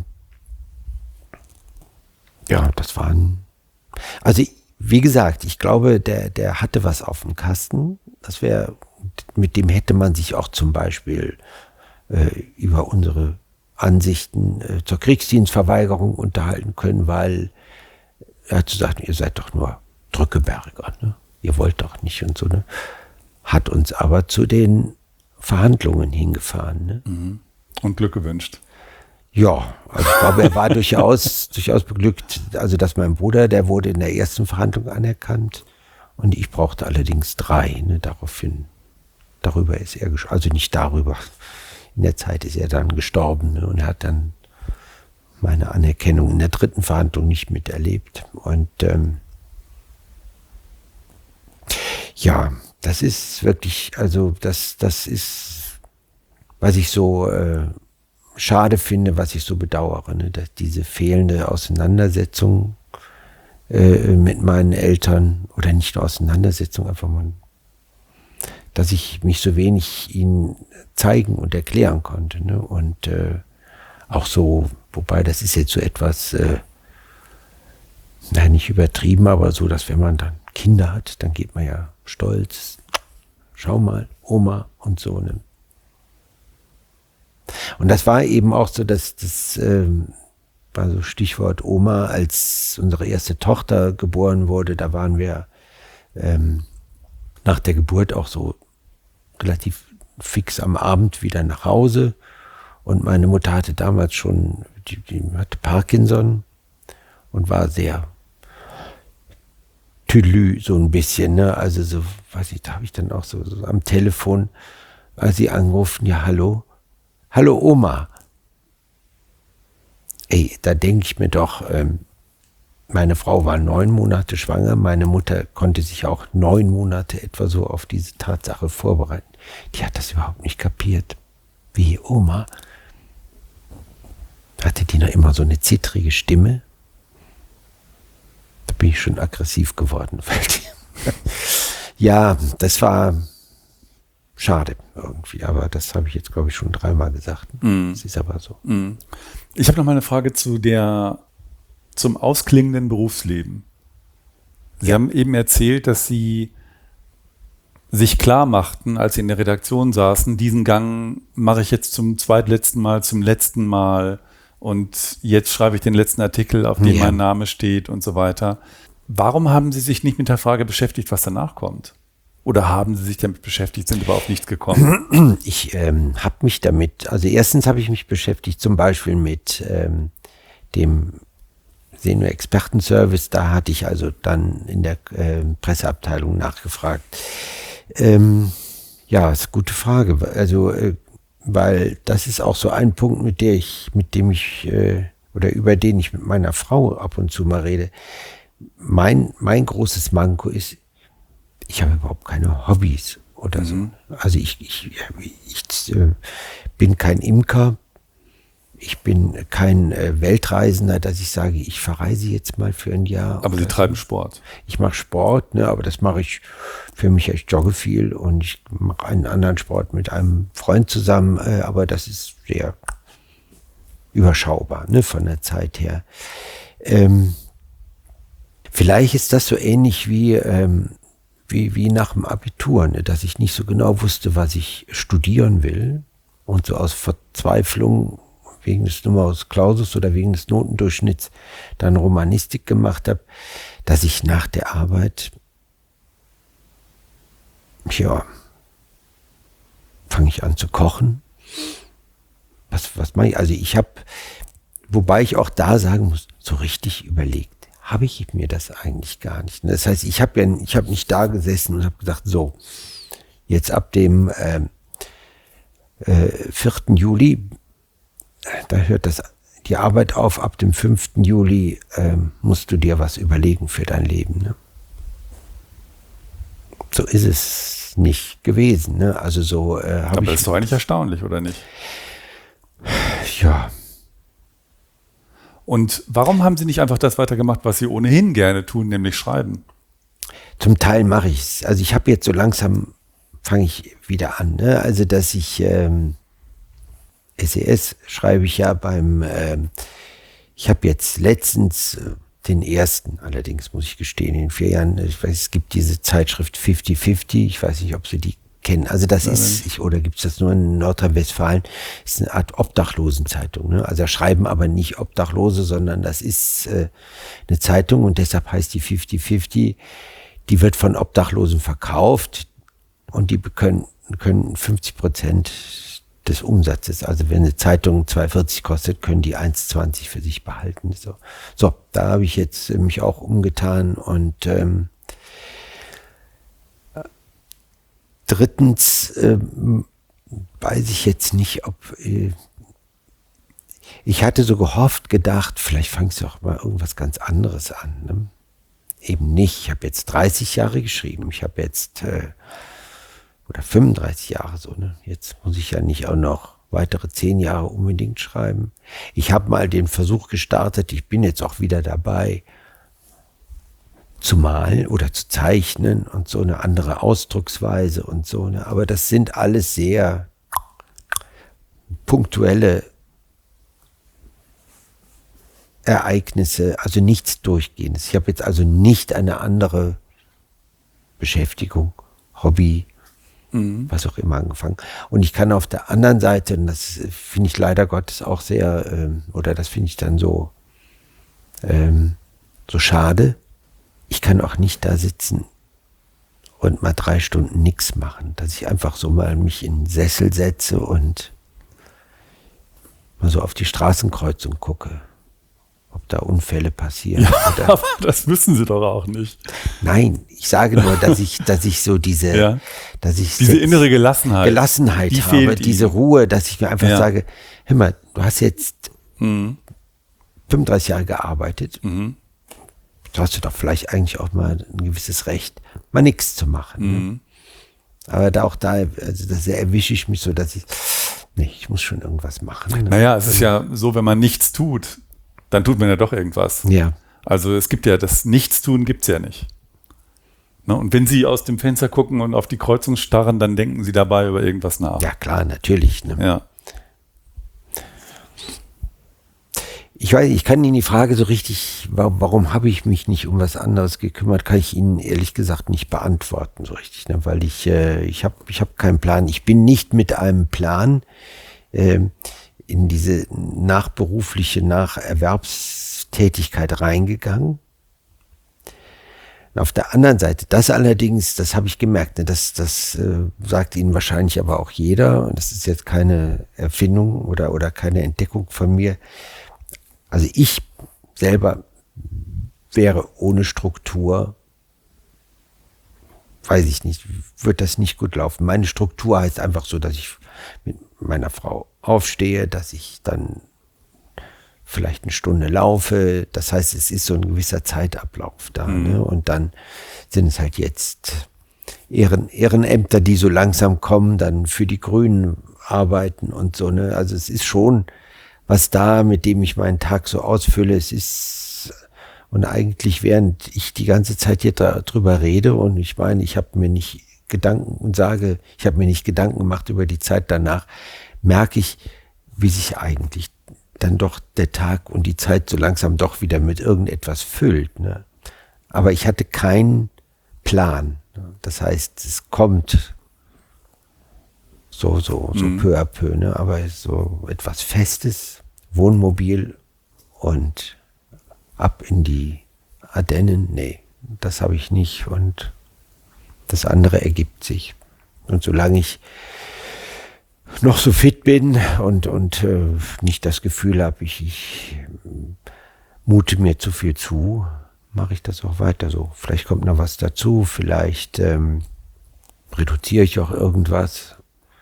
ja, das waren, also wie gesagt, ich glaube, der hatte was auf dem Kasten. Das wäre, mit dem hätte man sich auch zum Beispiel über unsere Ansichten zur Kriegsdienstverweigerung unterhalten können, weil er hat gesagt, ihr seid doch nur Drückeberger, ne? Ihr wollt doch nicht und so, ne? Hat uns aber zu den Verhandlungen hingefahren, ne? Und Glück gewünscht. Ja, also ich glaube, er war durchaus beglückt. Also, dass mein Bruder, der wurde in der ersten Verhandlung anerkannt und ich brauchte allerdings 3. Ne, darüber ist er, also nicht darüber. In der Zeit ist er dann gestorben, ne, und hat dann meine Anerkennung in der 3. Verhandlung nicht miterlebt. Und ja, das ist wirklich, also das ist, was ich so schade finde, was ich so bedauere, ne, dass diese fehlende Auseinandersetzung mit meinen Eltern, oder nicht nur Auseinandersetzung, einfach mal, dass ich mich so wenig ihnen zeigen und erklären konnte, ne, und auch so, wobei das ist jetzt so etwas, nicht übertrieben, aber so, dass wenn man dann Kinder hat, dann geht man ja stolz, schau mal, Oma und so, ne. Und das war eben auch so, das war so Stichwort Oma, als unsere erste Tochter geboren wurde, da waren wir nach der Geburt auch so relativ fix am Abend wieder nach Hause. Und meine Mutter hatte damals schon, die hatte Parkinson und war sehr tüdelü, so ein bisschen, ne? Also so, weiß ich, da habe ich dann auch so am Telefon, als sie angerufen, ja, hallo Oma. Ey, da denke ich mir doch, meine Frau war 9 Monate schwanger, meine Mutter konnte sich auch 9 Monate etwa so auf diese Tatsache vorbereiten. Die hat das überhaupt nicht kapiert. Wie, Oma? Hatte die noch immer so eine zittrige Stimme? Da bin ich schon aggressiv geworden. Ja, das war schade irgendwie, aber das habe ich jetzt, glaube ich, schon 3-mal gesagt. Das ist aber so. Ich habe noch mal eine Frage zum ausklingenden Berufsleben. Sie haben eben erzählt, dass Sie sich klar machten, als Sie in der Redaktion saßen, diesen Gang mache ich jetzt zum zweitletzten Mal, zum letzten Mal und jetzt schreibe ich den letzten Artikel, auf dem mein Name steht und so weiter. Warum haben Sie sich nicht mit der Frage beschäftigt, was danach kommt? Oder haben Sie sich damit beschäftigt, sind aber auf nichts gekommen? Ich habe mich damit, also erstens habe ich mich beschäftigt zum Beispiel mit dem Senior-Expertenservice. Da hatte ich also dann in der Presseabteilung nachgefragt. Ja, ist eine gute Frage. Also, weil das ist auch so ein Punkt, über den ich mit meiner Frau ab und zu mal rede. Mein großes Manko ist, ich habe überhaupt keine Hobbys oder so. Also ich bin kein Imker, ich bin kein Weltreisender, dass ich sage, ich verreise jetzt mal für ein Jahr. Aber Sie treiben Sport. Ich mache Sport, ne, aber das mache ich für mich, ich jogge viel und ich mache einen anderen Sport mit einem Freund zusammen, aber das ist sehr überschaubar, ne, von der Zeit her. Vielleicht ist das so ähnlich wie nach dem Abitur, ne, dass ich nicht so genau wusste, was ich studieren will und so aus Verzweiflung wegen des Numerus Clausus oder wegen des Notendurchschnitts dann Romanistik gemacht habe, dass ich nach der Arbeit, fange ich an zu kochen. Was mache ich? Also ich habe, wobei ich auch da sagen muss, so richtig überlegt habe ich mir das eigentlich gar nicht. Das heißt, ich habe nicht da gesessen und habe gedacht, so, jetzt ab dem 4. Juli, da hört die Arbeit auf, ab dem 5. Juli musst du dir was überlegen für dein Leben. Ne? So ist es nicht gewesen. Ne? Also so Aber das ist doch eigentlich erstaunlich, oder nicht? Ja. Und warum haben Sie nicht einfach das weitergemacht, was Sie ohnehin gerne tun, nämlich schreiben? Zum Teil mache ich es. Also ich habe jetzt so langsam, fange ich wieder an. Ne? Also dass ich SES schreibe ich ja ich habe jetzt letztens den ersten, allerdings muss ich gestehen, in 4 Jahren, ich weiß, es gibt diese Zeitschrift 50-50, ich weiß nicht, ob Sie die kennen. Also das oder gibt es das nur in Nordrhein-Westfalen, ist eine Art Obdachlosenzeitung. Ne? Also da schreiben aber nicht Obdachlose, sondern das ist eine Zeitung und deshalb heißt die 50-50. Die wird von Obdachlosen verkauft und die können 50% des Umsatzes. Also wenn eine Zeitung 2,40 kostet, können die 1,20 für sich behalten. So, da habe ich jetzt mich auch umgetan und drittens weiß ich jetzt nicht, ob ich hatte so gedacht, vielleicht fangst du auch mal irgendwas ganz anderes an. Ne? Eben nicht. Ich habe jetzt 30 Jahre geschrieben. Ich habe jetzt oder 35 Jahre so. Ne? Jetzt muss ich ja nicht auch noch weitere 10 Jahre unbedingt schreiben. Ich habe mal den Versuch gestartet. Ich bin jetzt auch wieder dabei, zu malen oder zu zeichnen und so eine andere Ausdrucksweise und so. Ne? Aber das sind alles sehr punktuelle Ereignisse, also nichts Durchgehendes. Ich habe jetzt also nicht eine andere Beschäftigung, Hobby, was auch immer angefangen. Und ich kann auf der anderen Seite, und das finde ich leider Gottes auch sehr, oder das finde ich dann so schade, ich kann auch nicht da sitzen und mal 3 Stunden nichts machen, dass ich einfach so mal mich in den Sessel setze und mal so auf die Straßenkreuzung gucke, ob da Unfälle passieren. Ja, aber das müssen Sie doch auch nicht. Nein, ich sage nur, dass ich so diese innere Gelassenheit die habe, diese Ruhe, dass ich mir einfach sage, hör mal, du hast jetzt 35 Jahre gearbeitet, da hast du doch vielleicht eigentlich auch mal ein gewisses Recht, mal nichts zu machen. Ne? Aber da erwische ich mich so, dass ich muss schon irgendwas machen. Ne? Naja, es ist ja so, wenn man nichts tut, dann tut man ja doch irgendwas. Ja. Also es gibt ja, das Nichtstun gibt es ja nicht. Ne? Und wenn Sie aus dem Fenster gucken und auf die Kreuzung starren, dann denken Sie dabei über irgendwas nach. Ja, klar, natürlich. Ne? Ja. Ich weiß, ich kann Ihnen die Frage so richtig, warum habe ich mich nicht um was anderes gekümmert, kann ich Ihnen ehrlich gesagt nicht beantworten so richtig, ne? Weil ich hab keinen Plan. Ich bin nicht mit einem Plan in diese Nacherwerbstätigkeit reingegangen. Und auf der anderen Seite, das allerdings, das habe ich gemerkt, ne? Das sagt Ihnen wahrscheinlich aber auch jeder, und das ist jetzt keine Erfindung oder keine Entdeckung von mir. Also ich selber wäre ohne Struktur, weiß ich nicht, wird das nicht gut laufen. Meine Struktur heißt einfach so, dass ich mit meiner Frau aufstehe, dass ich dann vielleicht 1 Stunde laufe. Das heißt, es ist so ein gewisser Zeitablauf da. Ne? Und dann sind es halt jetzt Ehrenämter, die so langsam kommen, dann für die Grünen arbeiten und so. Ne? Also es ist schon was da, mit dem ich meinen Tag so ausfülle. Und eigentlich, während ich die ganze Zeit hier drüber rede, und ich meine, ich habe mir nicht Gedanken gemacht über die Zeit danach, merke ich, wie sich eigentlich dann doch der Tag und die Zeit so langsam doch wieder mit irgendetwas füllt. Ne? Aber ich hatte keinen Plan. Ne? Das heißt, es kommt so peu à peu, ne? Aber so etwas Festes, Wohnmobil und ab in die Ardennen, nee, das habe ich nicht, und das andere ergibt sich. Und solange ich noch so fit bin und nicht das Gefühl habe, ich mute mir zu viel zu, mache ich das auch weiter so. Vielleicht kommt noch was dazu, vielleicht reduziere ich auch irgendwas.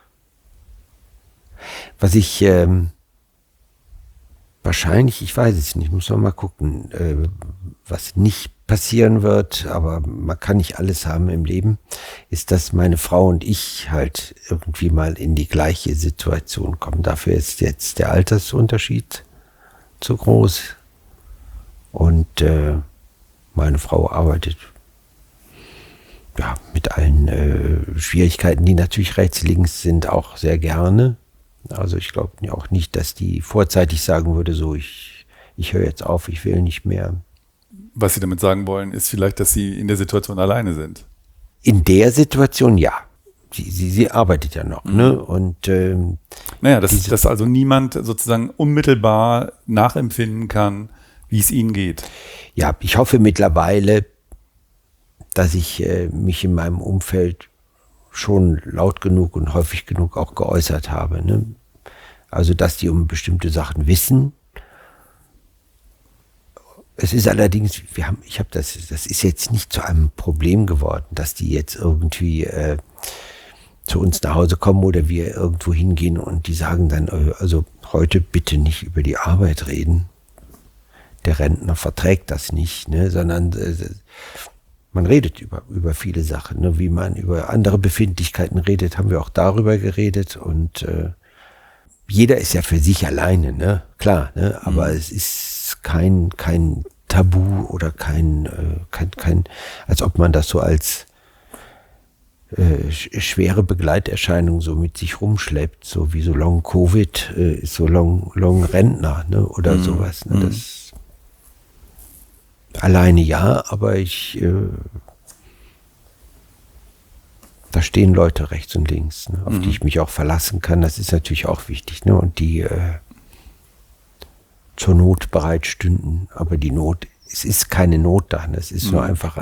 Was ich wahrscheinlich, ich weiß es nicht, muss noch mal gucken, was nicht passieren wird, aber man kann nicht alles haben im Leben, ist, dass meine Frau und ich halt irgendwie mal in die gleiche Situation kommen. Dafür ist jetzt der Altersunterschied zu groß, und meine Frau arbeitet Ja, mit allen Schwierigkeiten, die natürlich rechts, links sind, auch sehr gerne. Also ich glaube auch nicht, dass die vorzeitig sagen würde, so ich höre jetzt auf, ich will nicht mehr. Was Sie damit sagen wollen, ist vielleicht, dass Sie in der Situation alleine sind. In der Situation ja. Sie arbeitet ja noch, ne? Und naja, dass also niemand sozusagen unmittelbar nachempfinden kann, wie es Ihnen geht. Ja, ich hoffe mittlerweile, dass ich mich in meinem Umfeld schon laut genug und häufig genug auch geäußert habe. Ne? Also, dass die um bestimmte Sachen wissen. Es ist allerdings, das ist jetzt nicht zu einem Problem geworden, dass die jetzt irgendwie zu uns nach Hause kommen oder wir irgendwo hingehen und die sagen dann, also heute bitte nicht über die Arbeit reden. Der Rentner verträgt das nicht, ne? Sondern man redet über viele Sachen, ne? Wie man über andere Befindlichkeiten redet, haben wir auch darüber geredet und jeder ist ja für sich alleine, ne? Klar, ne? Aber es ist kein Tabu oder kein, als ob man das so als schwere Begleiterscheinung so mit sich rumschleppt, so wie so Long Covid ist so Long Rentner, ne? Oder sowas. Ne? Das alleine ja, aber da stehen Leute rechts und links, ne? Auf die ich mich auch verlassen kann. Das ist natürlich auch wichtig, ne? Und die zur Not bereit stünden. Aber die Not, es ist keine Not da. Ne? Es ist nur einfach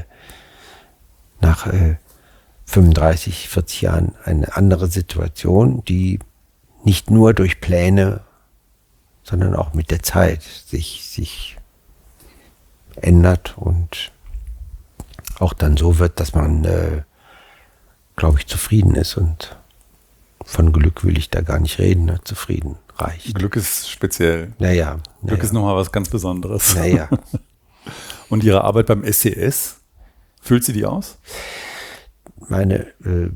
nach 35, 40 Jahren eine andere Situation, die nicht nur durch Pläne, sondern auch mit der Zeit sich ändert und auch dann so wird, dass man, glaube ich, zufrieden ist. Und von Glück will ich da gar nicht reden, ne? Zufrieden reicht. Glück ist speziell. Naja. Glück ist nochmal was ganz Besonderes. Naja. Und Ihre Arbeit beim SCS, füllt sie die aus? Meine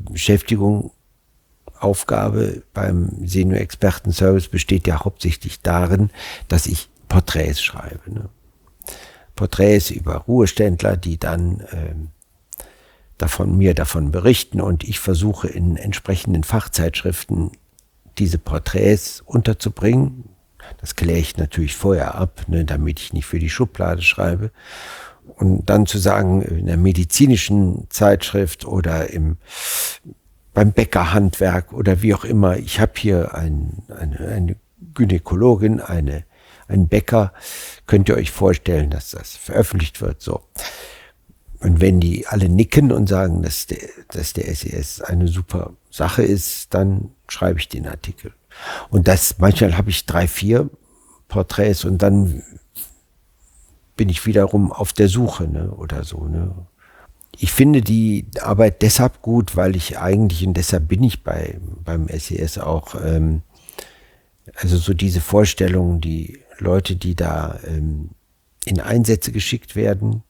Aufgabe beim Senior-Experten-Service besteht ja hauptsächlich darin, dass ich Porträts schreibe. Ne? Porträts über Ruheständler, die dann davon berichten und ich versuche in entsprechenden Fachzeitschriften diese Porträts unterzubringen. Das kläre ich natürlich vorher ab, ne, damit ich nicht für die Schublade schreibe. Und dann zu sagen, in der medizinischen Zeitschrift oder beim Bäckerhandwerk oder wie auch immer, ich habe hier eine Gynäkologin, einen Bäcker, könnt ihr euch vorstellen, dass das veröffentlicht wird, so. Und wenn die alle nicken und sagen, dass der SES eine super Sache ist, dann schreibe ich den Artikel. Und manchmal habe ich 3, 4 Porträts und dann bin ich wiederum auf der Suche, ne, oder so, ne. Ich finde die Arbeit deshalb gut, weil ich eigentlich, und deshalb bin ich beim SES auch, also so diese Vorstellung, die Leute, die da in Einsätze geschickt werden,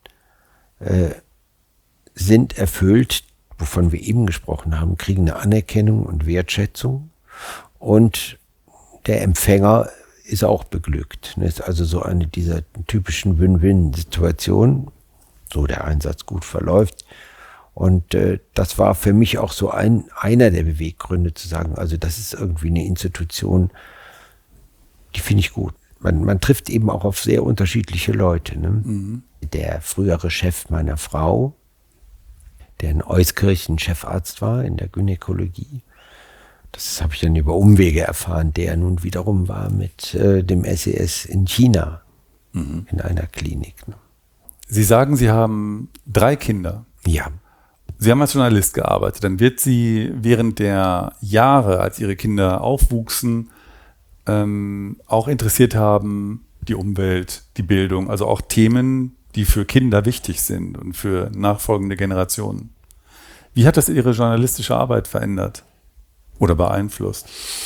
sind erfüllt, wovon wir eben gesprochen haben, kriegen eine Anerkennung und Wertschätzung und der Empfänger ist auch beglückt. Das ist also so eine dieser typischen Win-Win-Situationen, so der Einsatz gut verläuft. Und das war für mich auch so einer der Beweggründe zu sagen, also das ist irgendwie eine Institution, die finde ich gut. Man trifft eben auch auf sehr unterschiedliche Leute. Ne? Der frühere Chef meiner Frau, der in Euskirchen Chefarzt war in der Gynäkologie, das habe ich dann über Umwege erfahren, der nun wiederum war mit dem SES in China, in einer Klinik. Ne? Sie sagen, Sie haben 3 Kinder. Ja. Sie haben als Journalist gearbeitet. Dann wird Sie während der Jahre, als Ihre Kinder aufwuchsen, auch interessiert haben, die Umwelt, die Bildung, also auch Themen, die für Kinder wichtig sind und für nachfolgende Generationen. Wie hat das Ihre journalistische Arbeit verändert oder beeinflusst?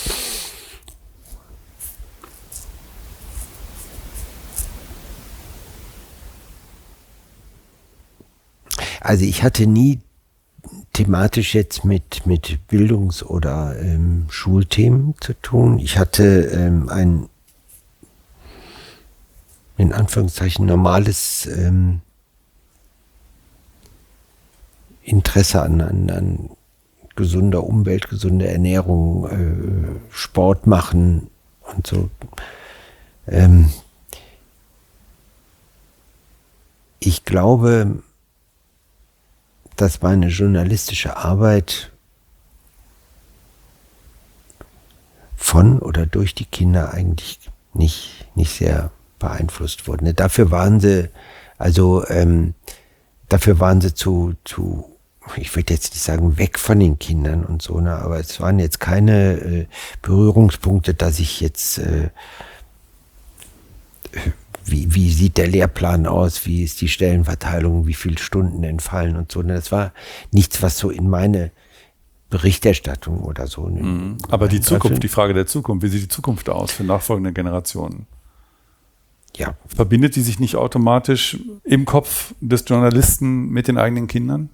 Also ich hatte nie thematisch jetzt mit Bildungs- oder Schulthemen zu tun. Ich hatte ein in Anführungszeichen normales Interesse an gesunder Umwelt, gesunder Ernährung, Sport machen und so. Ich glaube, dass meine journalistische Arbeit von oder durch die Kinder eigentlich nicht sehr beeinflusst wurde. Dafür waren sie, zu, ich würde jetzt nicht sagen, weg von den Kindern und so, ne, aber es waren jetzt keine Berührungspunkte, dass ich jetzt, wie sieht der Lehrplan aus, wie ist die Stellenverteilung, wie viele Stunden entfallen und so. Ne, das war nichts, was so in meine Berichterstattung oder so. Ne, aber die Zukunft, die Frage der Zukunft, wie sieht die Zukunft aus für nachfolgende Generationen? Ja. Verbindet die sich nicht automatisch im Kopf des Journalisten mit den eigenen Kindern?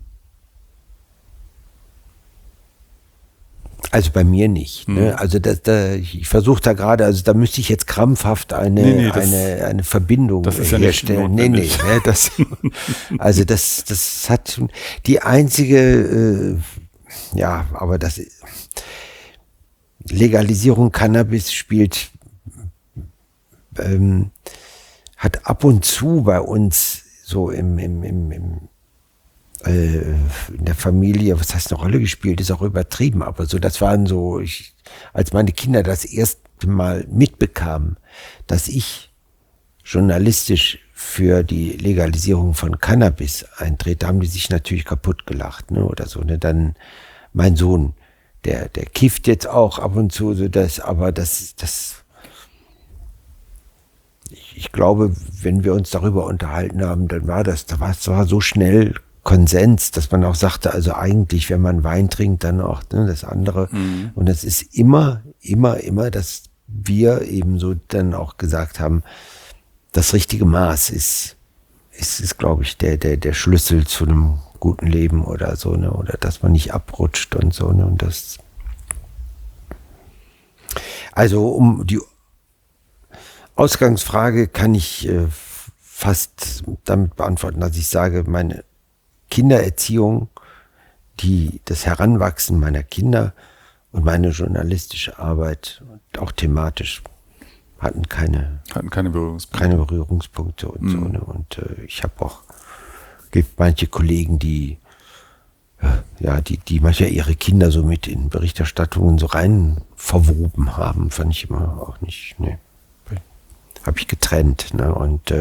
Also bei mir nicht. Ne? Also ich versuche da gerade, also da müsste ich jetzt krampfhaft eine Verbindung herstellen. Nee, also das hat die einzige, aber das Legalisierung Cannabis hat ab und zu bei uns so in der Familie, was heißt eine Rolle gespielt, ist auch übertrieben, aber so, das waren so, als meine Kinder das erste Mal mitbekamen, dass ich journalistisch für die Legalisierung von Cannabis eintrete, haben die sich natürlich kaputt gelacht, ne, oder so, ne, dann mein Sohn, der kifft jetzt auch ab und zu, so ich glaube, wenn wir uns darüber unterhalten haben, dann war so schnell Konsens, dass man auch sagte, also eigentlich, wenn man Wein trinkt, dann auch, ne, das andere. Und das ist immer, dass wir eben so dann auch gesagt haben, das richtige Maß ist glaube ich, der Schlüssel zu einem guten Leben oder so, ne, oder dass man nicht abrutscht und so, ne, und das. Also um die Ausgangsfrage kann ich fast damit beantworten, dass ich sage, meine Kindererziehung, das Heranwachsen meiner Kinder und meine journalistische Arbeit, auch thematisch, hatten keine Berührungspunkte und so. Ne? Und gibt manche Kollegen, die manchmal ihre Kinder so mit in Berichterstattungen so rein verwoben haben, fand ich immer auch nicht, ne. Habe ich getrennt, ne? Und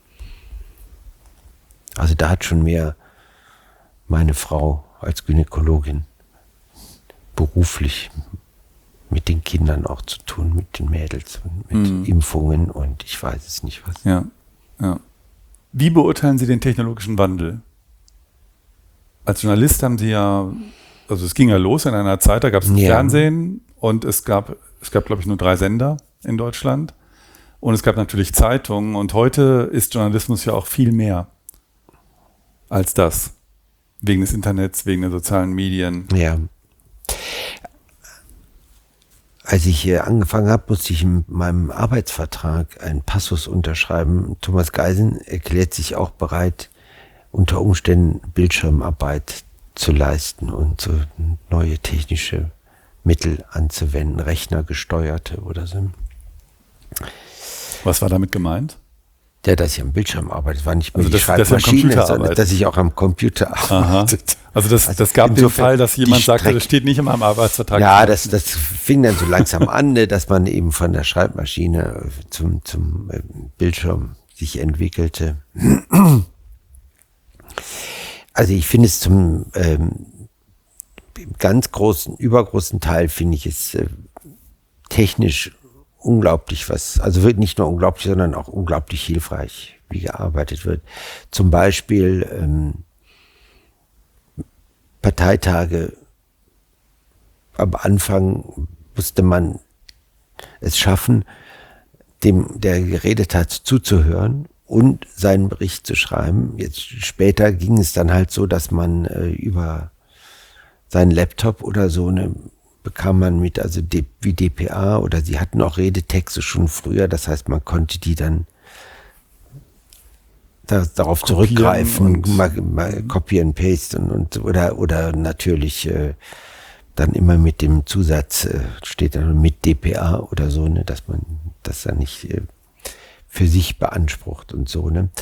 also da hat schon mehr meine Frau als Gynäkologin beruflich mit den Kindern auch zu tun, mit den Mädels und mit Impfungen und ich weiß es nicht was. Ja. Wie beurteilen Sie den technologischen Wandel? Als Journalist haben Sie also es ging ja los in einer Zeit, da gab es Fernsehen und es gab, glaube ich, nur 3 Sender in Deutschland. Und es gab natürlich Zeitungen und heute ist Journalismus ja auch viel mehr als das. Wegen des Internets, wegen der sozialen Medien. Ja. Als ich hier angefangen habe, musste ich in meinem Arbeitsvertrag einen Passus unterschreiben. Thomas Geisen erklärt sich auch bereit, unter Umständen Bildschirmarbeit zu leisten und so neue technische Mittel anzuwenden, rechnergesteuerte oder so. Was war damit gemeint? Ja, dass ich am Bildschirm arbeite. Das war nicht mehr also die Schreibmaschine, sondern dass ich auch am Computer arbeite. Also das gab den Fall, dass jemand sagte, das steht nicht in meinem Arbeitsvertrag. Ja, das fing dann so langsam an, dass man eben von der Schreibmaschine zum Bildschirm sich entwickelte. Also ich finde es zum übergroßen Teil finde ich es technisch unglaublich also wird nicht nur unglaublich, sondern auch unglaublich hilfreich, wie gearbeitet wird. Zum Beispiel Parteitage. Am Anfang musste man es schaffen, dem, der geredet hat, zuzuhören und seinen Bericht zu schreiben. Jetzt später ging es dann halt so, dass man über seinen Laptop oder so bekam man mit, also wie dpa oder sie hatten auch Redetexte schon früher, das heißt, man konnte die dann darauf zurückgreifen, mal kopieren, pasten oder natürlich dann immer mit dem Zusatz, steht dann mit DPA oder so, ne, dass man das dann nicht für sich beansprucht und so, ne.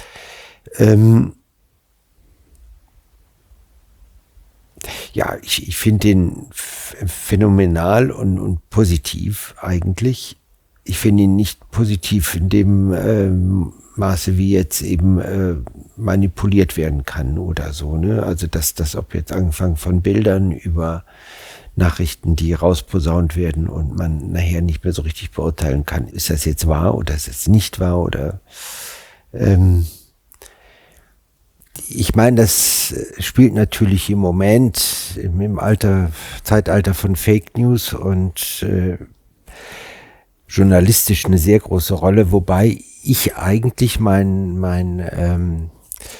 Ja, ich finde den phänomenal und positiv eigentlich. Ich finde ihn nicht positiv in dem Maße, wie jetzt eben manipuliert werden kann oder so, ne? Also das ob jetzt angefangen von Bildern über Nachrichten, die rausposaunt werden und man nachher nicht mehr so richtig beurteilen kann, ist das jetzt wahr oder ist es nicht wahr oder ich meine, das spielt natürlich im Moment im Zeitalter von Fake News und journalistisch eine sehr große Rolle, wobei ich eigentlich mein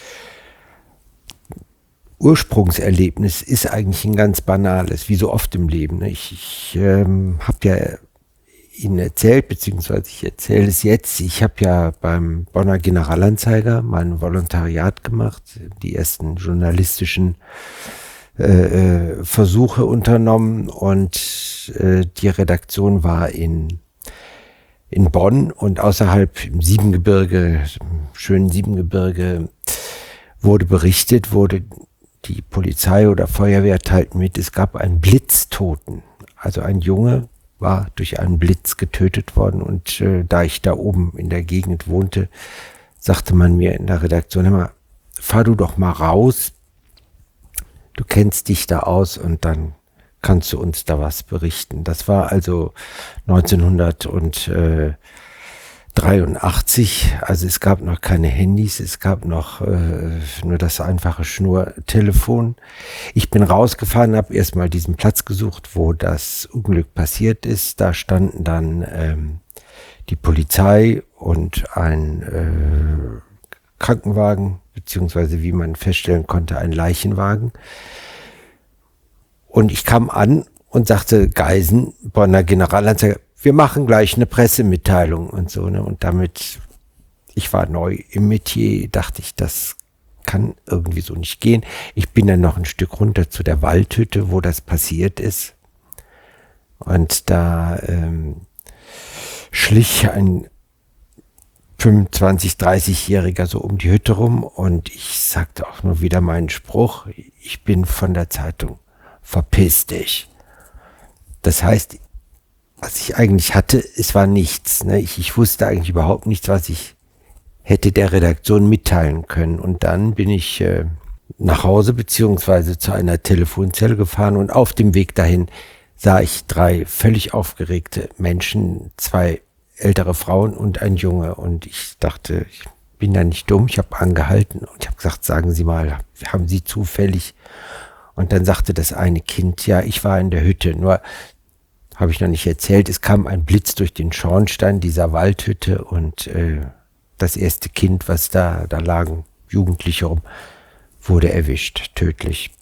Ursprungserlebnis ist eigentlich ein ganz banales, wie so oft im Leben. Ich habe ja Ihnen erzählt, beziehungsweise ich erzähle es jetzt. Ich habe ja beim Bonner Generalanzeiger mein Volontariat gemacht, die ersten journalistischen Versuche unternommen und die Redaktion war in Bonn und außerhalb im Siebengebirge, im schönen Siebengebirge, wurde berichtet, wurde die Polizei oder Feuerwehr teilten mit, es gab einen Blitztoten. Also ein Junge war durch einen Blitz getötet worden und da ich da oben in der Gegend wohnte, sagte man mir in der Redaktion immer, fahr du doch mal raus, du kennst dich da aus und dann kannst du uns da was berichten. Das war also 1983, also es gab noch keine Handys, es gab noch nur das einfache Schnurtelefon. Ich bin rausgefahren, habe erstmal diesen Platz gesucht, wo das Unglück passiert ist. Da standen dann die Polizei und ein Krankenwagen, beziehungsweise wie man feststellen konnte, ein Leichenwagen. Und ich kam an und sagte, Geisen, Bonner Generalanzeiger, wir machen gleich eine Pressemitteilung und so, ne? Und damit, ich war neu im Metier, dachte ich, das kann irgendwie so nicht gehen. Ich bin dann noch ein Stück runter zu der Waldhütte, wo das passiert ist. Und da schlich ein 25-, 30-Jähriger so um die Hütte rum und ich sagte auch nur wieder meinen Spruch, ich bin von der Zeitung, verpiss dich. Das heißt, was ich eigentlich hatte, es war nichts. Ne? Ich wusste eigentlich überhaupt nichts, was ich hätte der Redaktion mitteilen können. Und dann bin ich nach Hause beziehungsweise zu einer Telefonzelle gefahren und auf dem Weg dahin sah ich 3 völlig aufgeregte Menschen, 2 ältere Frauen und ein Junge. Und ich dachte, ich bin da nicht dumm. Ich habe angehalten und ich habe gesagt, sagen Sie mal, haben Sie zufällig? Und dann sagte das eine Kind, ja, ich war in der Hütte, nur habe ich noch nicht erzählt, es kam ein Blitz durch den Schornstein dieser Waldhütte und das erste Kind, was da lagen Jugendliche rum, wurde erwischt, tödlich.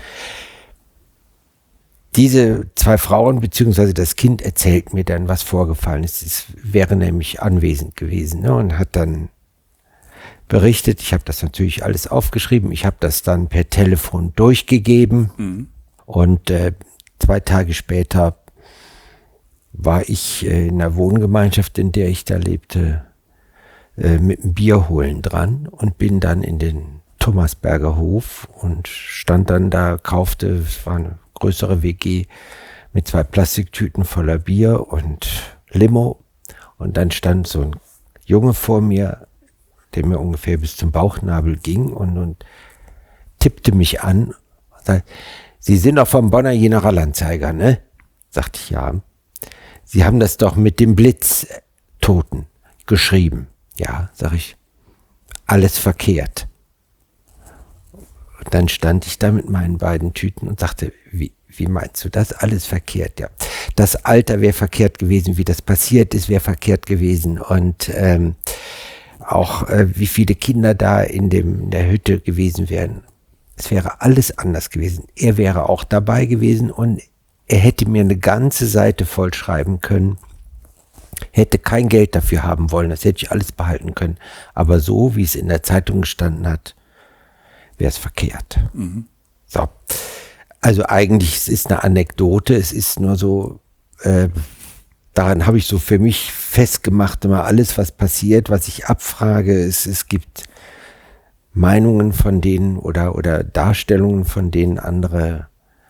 Diese 2 Frauen beziehungsweise das Kind erzählt mir dann, was vorgefallen ist. Es wäre nämlich anwesend gewesen, ne, und hat dann berichtet. Ich habe das natürlich alles aufgeschrieben. Ich habe das dann per Telefon durchgegeben und 2 Tage später war ich in der Wohngemeinschaft, in der ich da lebte, mit dem Bier holen dran und bin dann in den Thomasberger Hof und stand dann da, kaufte, es war eine größere WG mit 2 Plastiktüten voller Bier und Limo und dann stand so ein Junge vor mir, der mir ungefähr bis zum Bauchnabel ging und tippte mich an und sagte, Sie sind doch vom Bonner Generalanzeiger, ne? Sagte ich, ja. Sie haben das doch mit dem Blitztoten geschrieben. Ja, sag ich, alles verkehrt. Und dann stand ich da mit meinen beiden Tüten und sagte, wie meinst du das? Alles verkehrt, ja. Das Alter wäre verkehrt gewesen, wie das passiert ist, wäre verkehrt gewesen. Und auch wie viele Kinder da in der Hütte gewesen wären. Es wäre alles anders gewesen. Er wäre auch dabei gewesen und er hätte mir eine ganze Seite voll schreiben können, Hätte kein Geld dafür haben wollen, das hätte ich alles behalten können. Aber so, wie es in der Zeitung gestanden hat, wäre es verkehrt. So. Also eigentlich, es ist eine Anekdote, es ist nur so, daran habe ich so für mich festgemacht, immer alles, was passiert, was ich abfrage, es gibt Meinungen von denen oder Darstellungen, von denen andere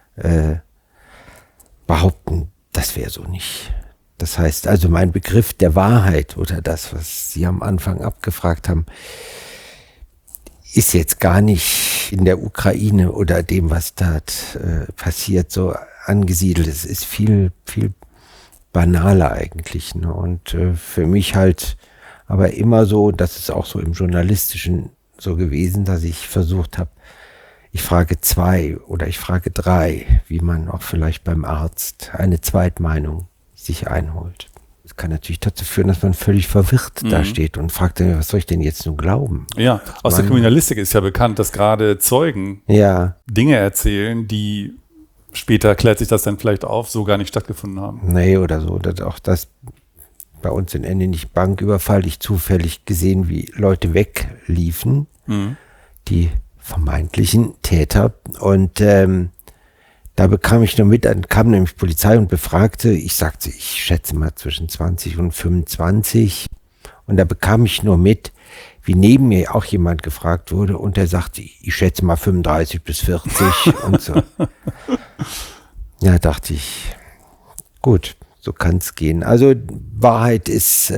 behaupten, das wäre so nicht. Das heißt also, mein Begriff der Wahrheit oder das, was Sie am Anfang abgefragt haben, ist jetzt gar nicht in der Ukraine oder dem, was da passiert, so angesiedelt. Es ist viel, viel banaler eigentlich. Ne? Und für mich halt aber immer so, das ist auch so im Journalistischen so gewesen, dass ich versucht habe, ich frage 2 oder ich frage 3, wie man auch vielleicht beim Arzt eine Zweitmeinung sich einholt. Das kann natürlich dazu führen, dass man völlig verwirrt da steht und fragt dann, was soll ich denn jetzt nun glauben? Ja, aus der Kriminalistik ist ja bekannt, dass gerade Zeugen Dinge erzählen, die später klärt sich das dann vielleicht auf, so gar nicht stattgefunden haben. Nee, oder so. Auch das bei uns in Ende nicht Banküberfall, ich zufällig gesehen, wie Leute wegliefen, die vermeintlichen Täter. Und da bekam ich nur mit, dann kam nämlich Polizei und befragte, ich sagte, ich schätze mal zwischen 20 und 25. Und da bekam ich nur mit, wie neben mir auch jemand gefragt wurde und der sagte, ich schätze mal 35 bis 40 und so. Ja, dachte ich, gut, so kann es gehen. Also Wahrheit ist,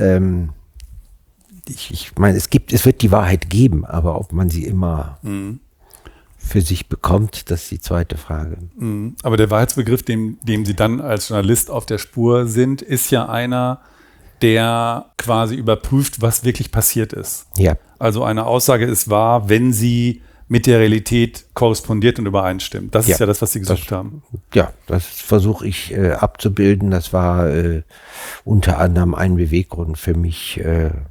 ich meine, es wird die Wahrheit geben, aber ob man sie immer für sich bekommt, das ist die zweite Frage. Aber der Wahrheitsbegriff, dem Sie dann als Journalist auf der Spur sind, ist ja einer, der quasi überprüft, was wirklich passiert ist. Ja. Also eine Aussage ist wahr, wenn sie mit der Realität korrespondiert und übereinstimmt. Das ist ja das, was Sie gesucht haben. Ja, das versuche ich abzubilden. Das war unter anderem ein Beweggrund für mich,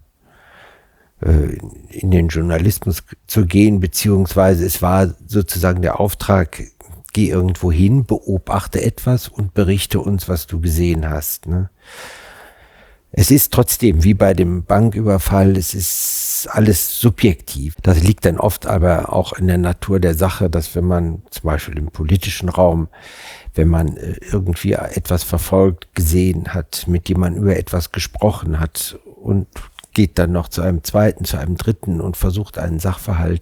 in den Journalismus zu gehen, beziehungsweise es war sozusagen der Auftrag, geh irgendwo hin, beobachte etwas und berichte uns, was du gesehen hast. Ne? Es ist trotzdem, wie bei dem Banküberfall, es ist alles subjektiv. Das liegt dann oft aber auch in der Natur der Sache, dass wenn man zum Beispiel im politischen Raum, wenn man irgendwie etwas verfolgt, gesehen hat, mit dem man über etwas gesprochen hat und geht dann noch zu einem zweiten, zu einem dritten und versucht einen Sachverhalt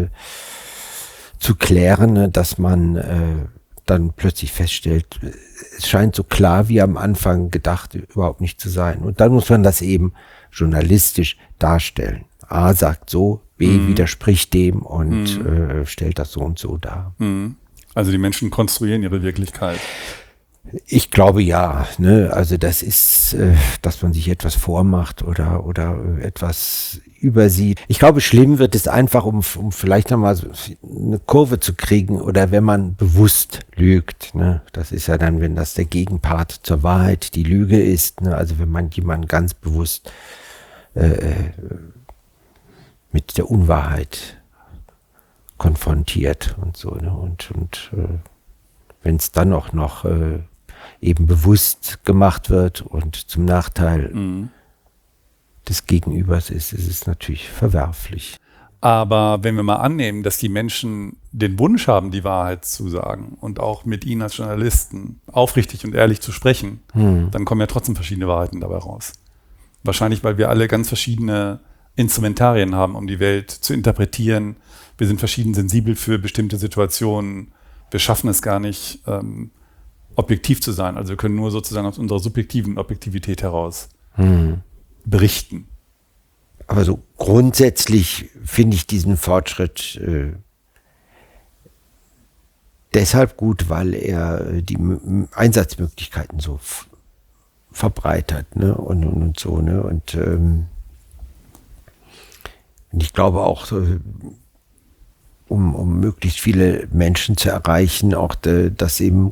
zu klären, dass man dann plötzlich feststellt, es scheint so klar wie am Anfang gedacht überhaupt nicht zu sein. Und dann muss man das eben journalistisch darstellen. A sagt so, B widerspricht dem und stellt das so und so dar. Also die Menschen konstruieren ihre Wirklichkeit. Ich glaube ja, ne? Also das ist, dass man sich etwas vormacht oder etwas übersieht. Ich glaube, schlimm wird es einfach, um vielleicht nochmal so eine Kurve zu kriegen oder wenn man bewusst lügt. Ne? Das ist ja dann, wenn das der Gegenpart zur Wahrheit die Lüge ist. Ne? Also wenn man jemanden ganz bewusst mit der Unwahrheit konfrontiert und so. Ne? Und wenn es dann auch noch eben bewusst gemacht wird und zum Nachteil des Gegenübers ist es natürlich verwerflich. Aber wenn wir mal annehmen, dass die Menschen den Wunsch haben, die Wahrheit zu sagen und auch mit Ihnen als Journalisten aufrichtig und ehrlich zu sprechen, dann kommen ja trotzdem verschiedene Wahrheiten dabei raus. Wahrscheinlich, weil wir alle ganz verschiedene Instrumentarien haben, um die Welt zu interpretieren. Wir sind verschieden sensibel für bestimmte Situationen. Wir schaffen es gar nicht, objektiv zu sein. Also wir können nur sozusagen aus unserer subjektiven Objektivität heraus berichten. Aber so grundsätzlich finde ich diesen Fortschritt deshalb gut, weil er die Einsatzmöglichkeiten so verbreitert, ne? und so. Ne? Und ich glaube auch, um möglichst viele Menschen zu erreichen, auch dass eben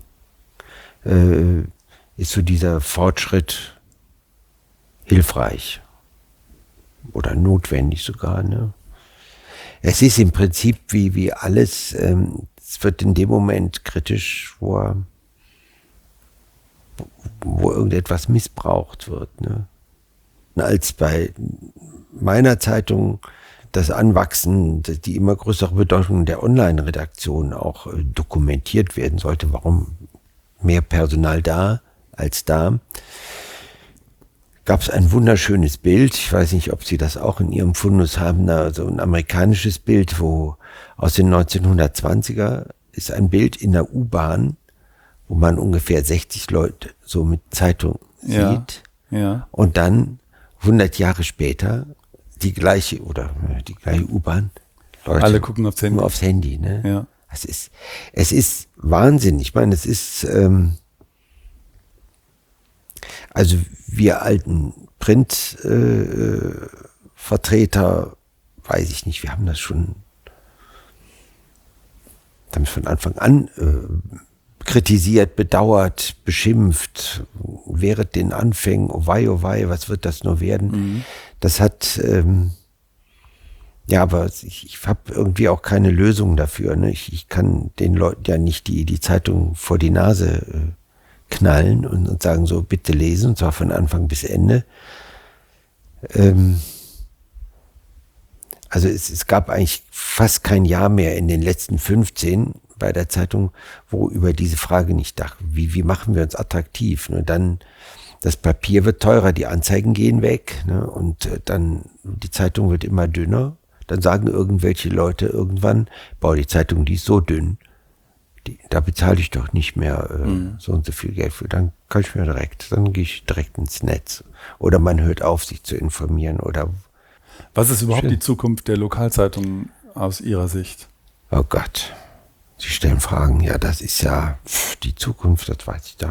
ist so dieser Fortschritt hilfreich oder notwendig sogar. Ne? Es ist im Prinzip wie alles, es wird in dem Moment kritisch, wo irgendetwas missbraucht wird. Ne? als bei meiner Zeitung das Anwachsen, die immer größere Bedeutung der Online-Redaktion auch dokumentiert werden sollte. Warum mehr Personal da als da? Gab es ein wunderschönes Bild, ich weiß nicht, ob Sie das auch in Ihrem Fundus haben, so ein amerikanisches Bild, wo aus den 1920er ist ein Bild in der U-Bahn, wo man ungefähr 60 Leute so mit Zeitung sieht. Ja. Und dann 100 Jahre später die gleiche U-Bahn. Leute Alle gucken aufs Handy. nur aufs Handy. Ne? Ja. Es ist Wahnsinn. Ich meine, es ist also wir alten Print-Vertreter, weiß ich nicht, wir haben das schon von Anfang an kritisiert, bedauert, beschimpft, während den Anfängen, oh wei, was wird das nur werden? Mhm. Das hat, aber ich habe irgendwie auch keine Lösung dafür. Ne? Ich kann den Leuten ja nicht die Zeitung vor die Nase knallen und sagen so, bitte lesen, und zwar von Anfang bis Ende. Also es gab eigentlich fast kein Jahr mehr in den letzten 15 bei der Zeitung, wo über diese Frage nicht dachten, wie machen wir uns attraktiv? Ne? Dann das Papier wird teurer, die Anzeigen gehen weg, ne? Und dann die Zeitung wird immer dünner. Dann sagen irgendwelche Leute irgendwann, die Zeitung, die ist so dünn, da bezahle ich doch nicht mehr so und so viel Geld für. Dann gehe ich direkt ins Netz. Oder man hört auf, sich zu informieren. Oder was ist überhaupt die Zukunft der Lokalzeitung aus Ihrer Sicht? Oh Gott, Sie stellen Fragen. Ja, das ist ja die Zukunft, das weiß ich.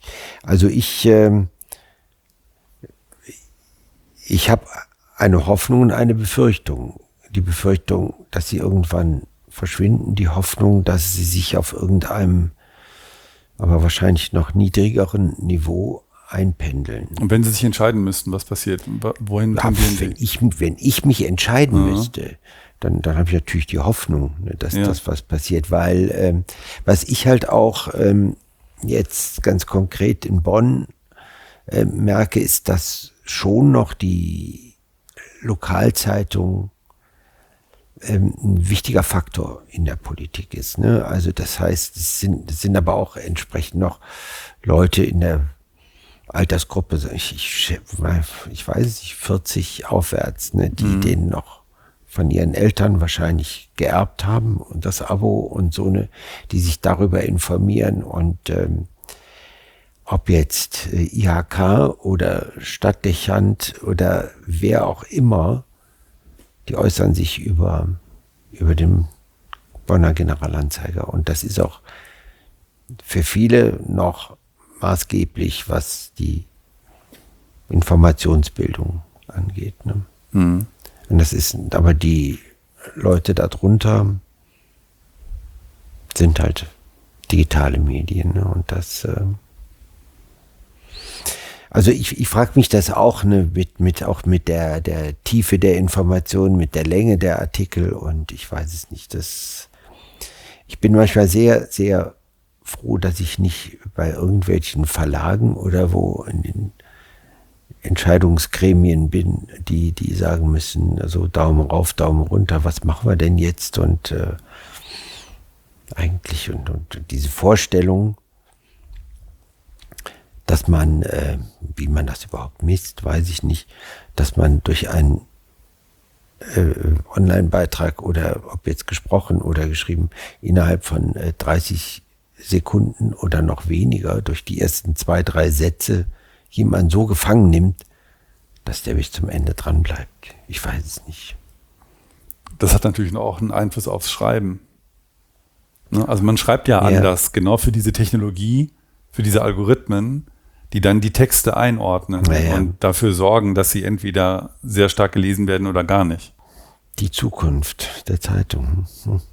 Ich habe eine Hoffnung und eine Befürchtung. Die Befürchtung, dass sie irgendwann verschwinden, die Hoffnung, dass sie sich auf irgendeinem, aber wahrscheinlich noch niedrigeren Niveau einpendeln. Und wenn Sie sich entscheiden müssten, was passiert? Wohin tendieren Sie? Wenn ich mich entscheiden müsste, dann habe ich natürlich die Hoffnung, dass das was passiert, weil was ich halt auch jetzt ganz konkret in Bonn merke, ist, dass schon noch die Lokalzeitung ein wichtiger Faktor in der Politik ist. Ne? Also das heißt, es sind aber auch entsprechend noch Leute in der Altersgruppe, ich weiß nicht, 40 aufwärts, ne, die denen noch von ihren Eltern wahrscheinlich geerbt haben und das Abo und so, ne, die sich darüber informieren und ob jetzt IHK oder Stadtdechant oder wer auch immer, die äußern sich über den Bonner Generalanzeiger. Und das ist auch für viele noch maßgeblich, was die Informationsbildung angeht. Ne? Mhm. Und das ist, aber die Leute darunter sind halt digitale Medien. Ne? Und das, also ich frage mich das auch, ne, mit der Tiefe der Informationen, mit der Länge der Artikel, und ich weiß es nicht. Ich bin manchmal sehr, sehr froh, dass ich nicht bei irgendwelchen Verlagen oder wo in den Entscheidungsgremien bin, die sagen müssen, also Daumen rauf, Daumen runter, was machen wir denn jetzt? Und eigentlich und diese Vorstellung, dass man, wie man das überhaupt misst, weiß ich nicht, dass man durch einen Online-Beitrag oder ob jetzt gesprochen oder geschrieben, innerhalb von 30 Sekunden oder noch weniger durch die ersten 2, 3 Sätze jemanden so gefangen nimmt, dass der bis zum Ende dran bleibt. Ich weiß es nicht. Das hat natürlich auch einen Einfluss aufs Schreiben. Also man schreibt ja anders, genau für diese Technologie, für diese Algorithmen, die dann die Texte einordnen und dafür sorgen, dass sie entweder sehr stark gelesen werden oder gar nicht. Die Zukunft der Zeitung.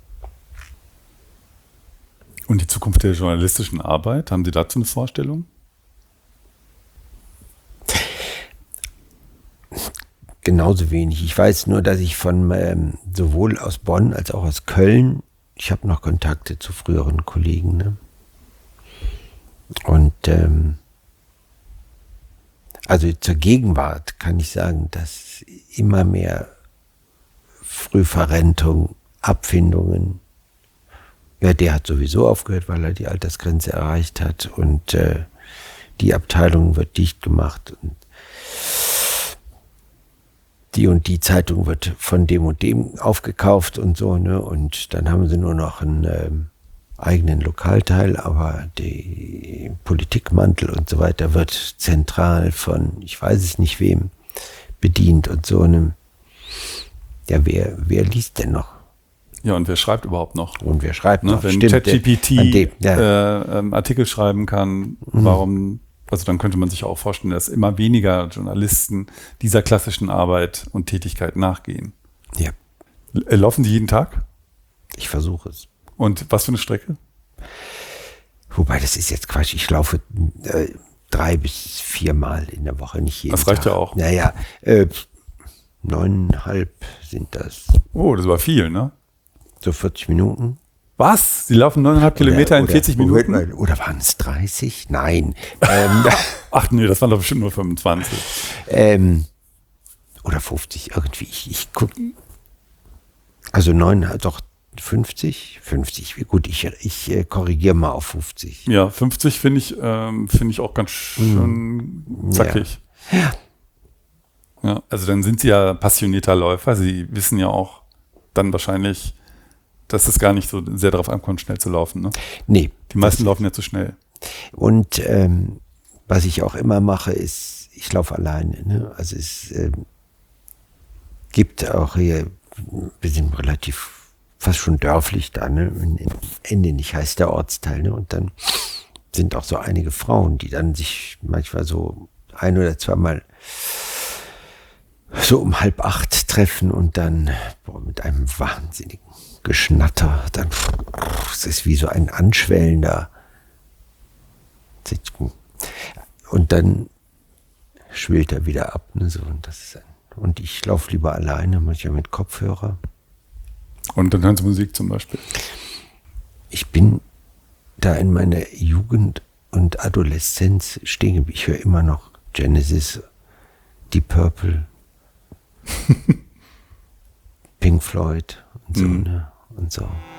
Und die Zukunft der journalistischen Arbeit, haben Sie dazu eine Vorstellung? Genauso wenig. Ich weiß nur, dass ich von sowohl aus Bonn als auch aus Köln, ich habe noch Kontakte zu früheren Kollegen, ne? Und Also zur Gegenwart kann ich sagen, dass immer mehr Frühverrentung, Abfindungen, ja, der hat sowieso aufgehört, weil er die Altersgrenze erreicht hat und die Abteilung wird dicht gemacht und die Zeitung wird von dem und dem aufgekauft und so, ne? Und dann haben sie nur noch einen eigenen Lokalteil, aber die Politikmantel und so weiter wird zentral von, ich weiß es nicht wem, bedient und so, ne? Ja, wer liest denn noch? Ja, und wer schreibt überhaupt noch? Und wer schreibt noch? Wenn Stimmt, ChatGPT Artikel schreiben kann, warum, also dann könnte man sich auch vorstellen, dass immer weniger Journalisten dieser klassischen Arbeit und Tätigkeit nachgehen. Ja. Laufen die jeden Tag? Ich versuche es. Und was für eine Strecke? Wobei, das ist jetzt Quatsch. Ich laufe 3 bis 4 Mal in der Woche, nicht jeden Tag. Das reicht ja auch. Naja, 9,5 sind das. Oh, das war viel, ne? So 40 Minuten. Was? Sie laufen 9,5 Kilometer in 40 Minuten? Oder waren es 30? Nein. Ach nee, das waren doch bestimmt nur 25. Oder 50 irgendwie. Ich gucke. Also 50, wie gut, ich korrigiere mal auf 50. Ja, 50 finde ich auch ganz schön zackig. Ja, also dann sind Sie ja passionierter Läufer. Sie wissen ja auch dann wahrscheinlich, dass es gar nicht so sehr darauf ankommt, schnell zu laufen. Ne? Nee. Die meisten laufen ja zu schnell. Und was ich auch immer mache, ist, ich laufe alleine. Ne? Also es gibt auch hier, wir sind relativ fast schon dörflich da, ne? In Endenich heißt der Ortsteil, ne? Und dann sind auch so einige Frauen, die dann sich manchmal so 1 oder 2 Mal so um 7:30 treffen und dann mit einem wahnsinnigen Geschnatter, dann es ist wie so ein anschwellender und dann schwillt er wieder ab, ne? So, und ich laufe lieber alleine, manchmal mit Kopfhörer. Und dann hören Sie Musik zum Beispiel? Ich bin da in meiner Jugend und Adoleszenz stehen geblieben. Ich höre immer noch Genesis, Deep Purple, Pink Floyd und so, ne? Und so.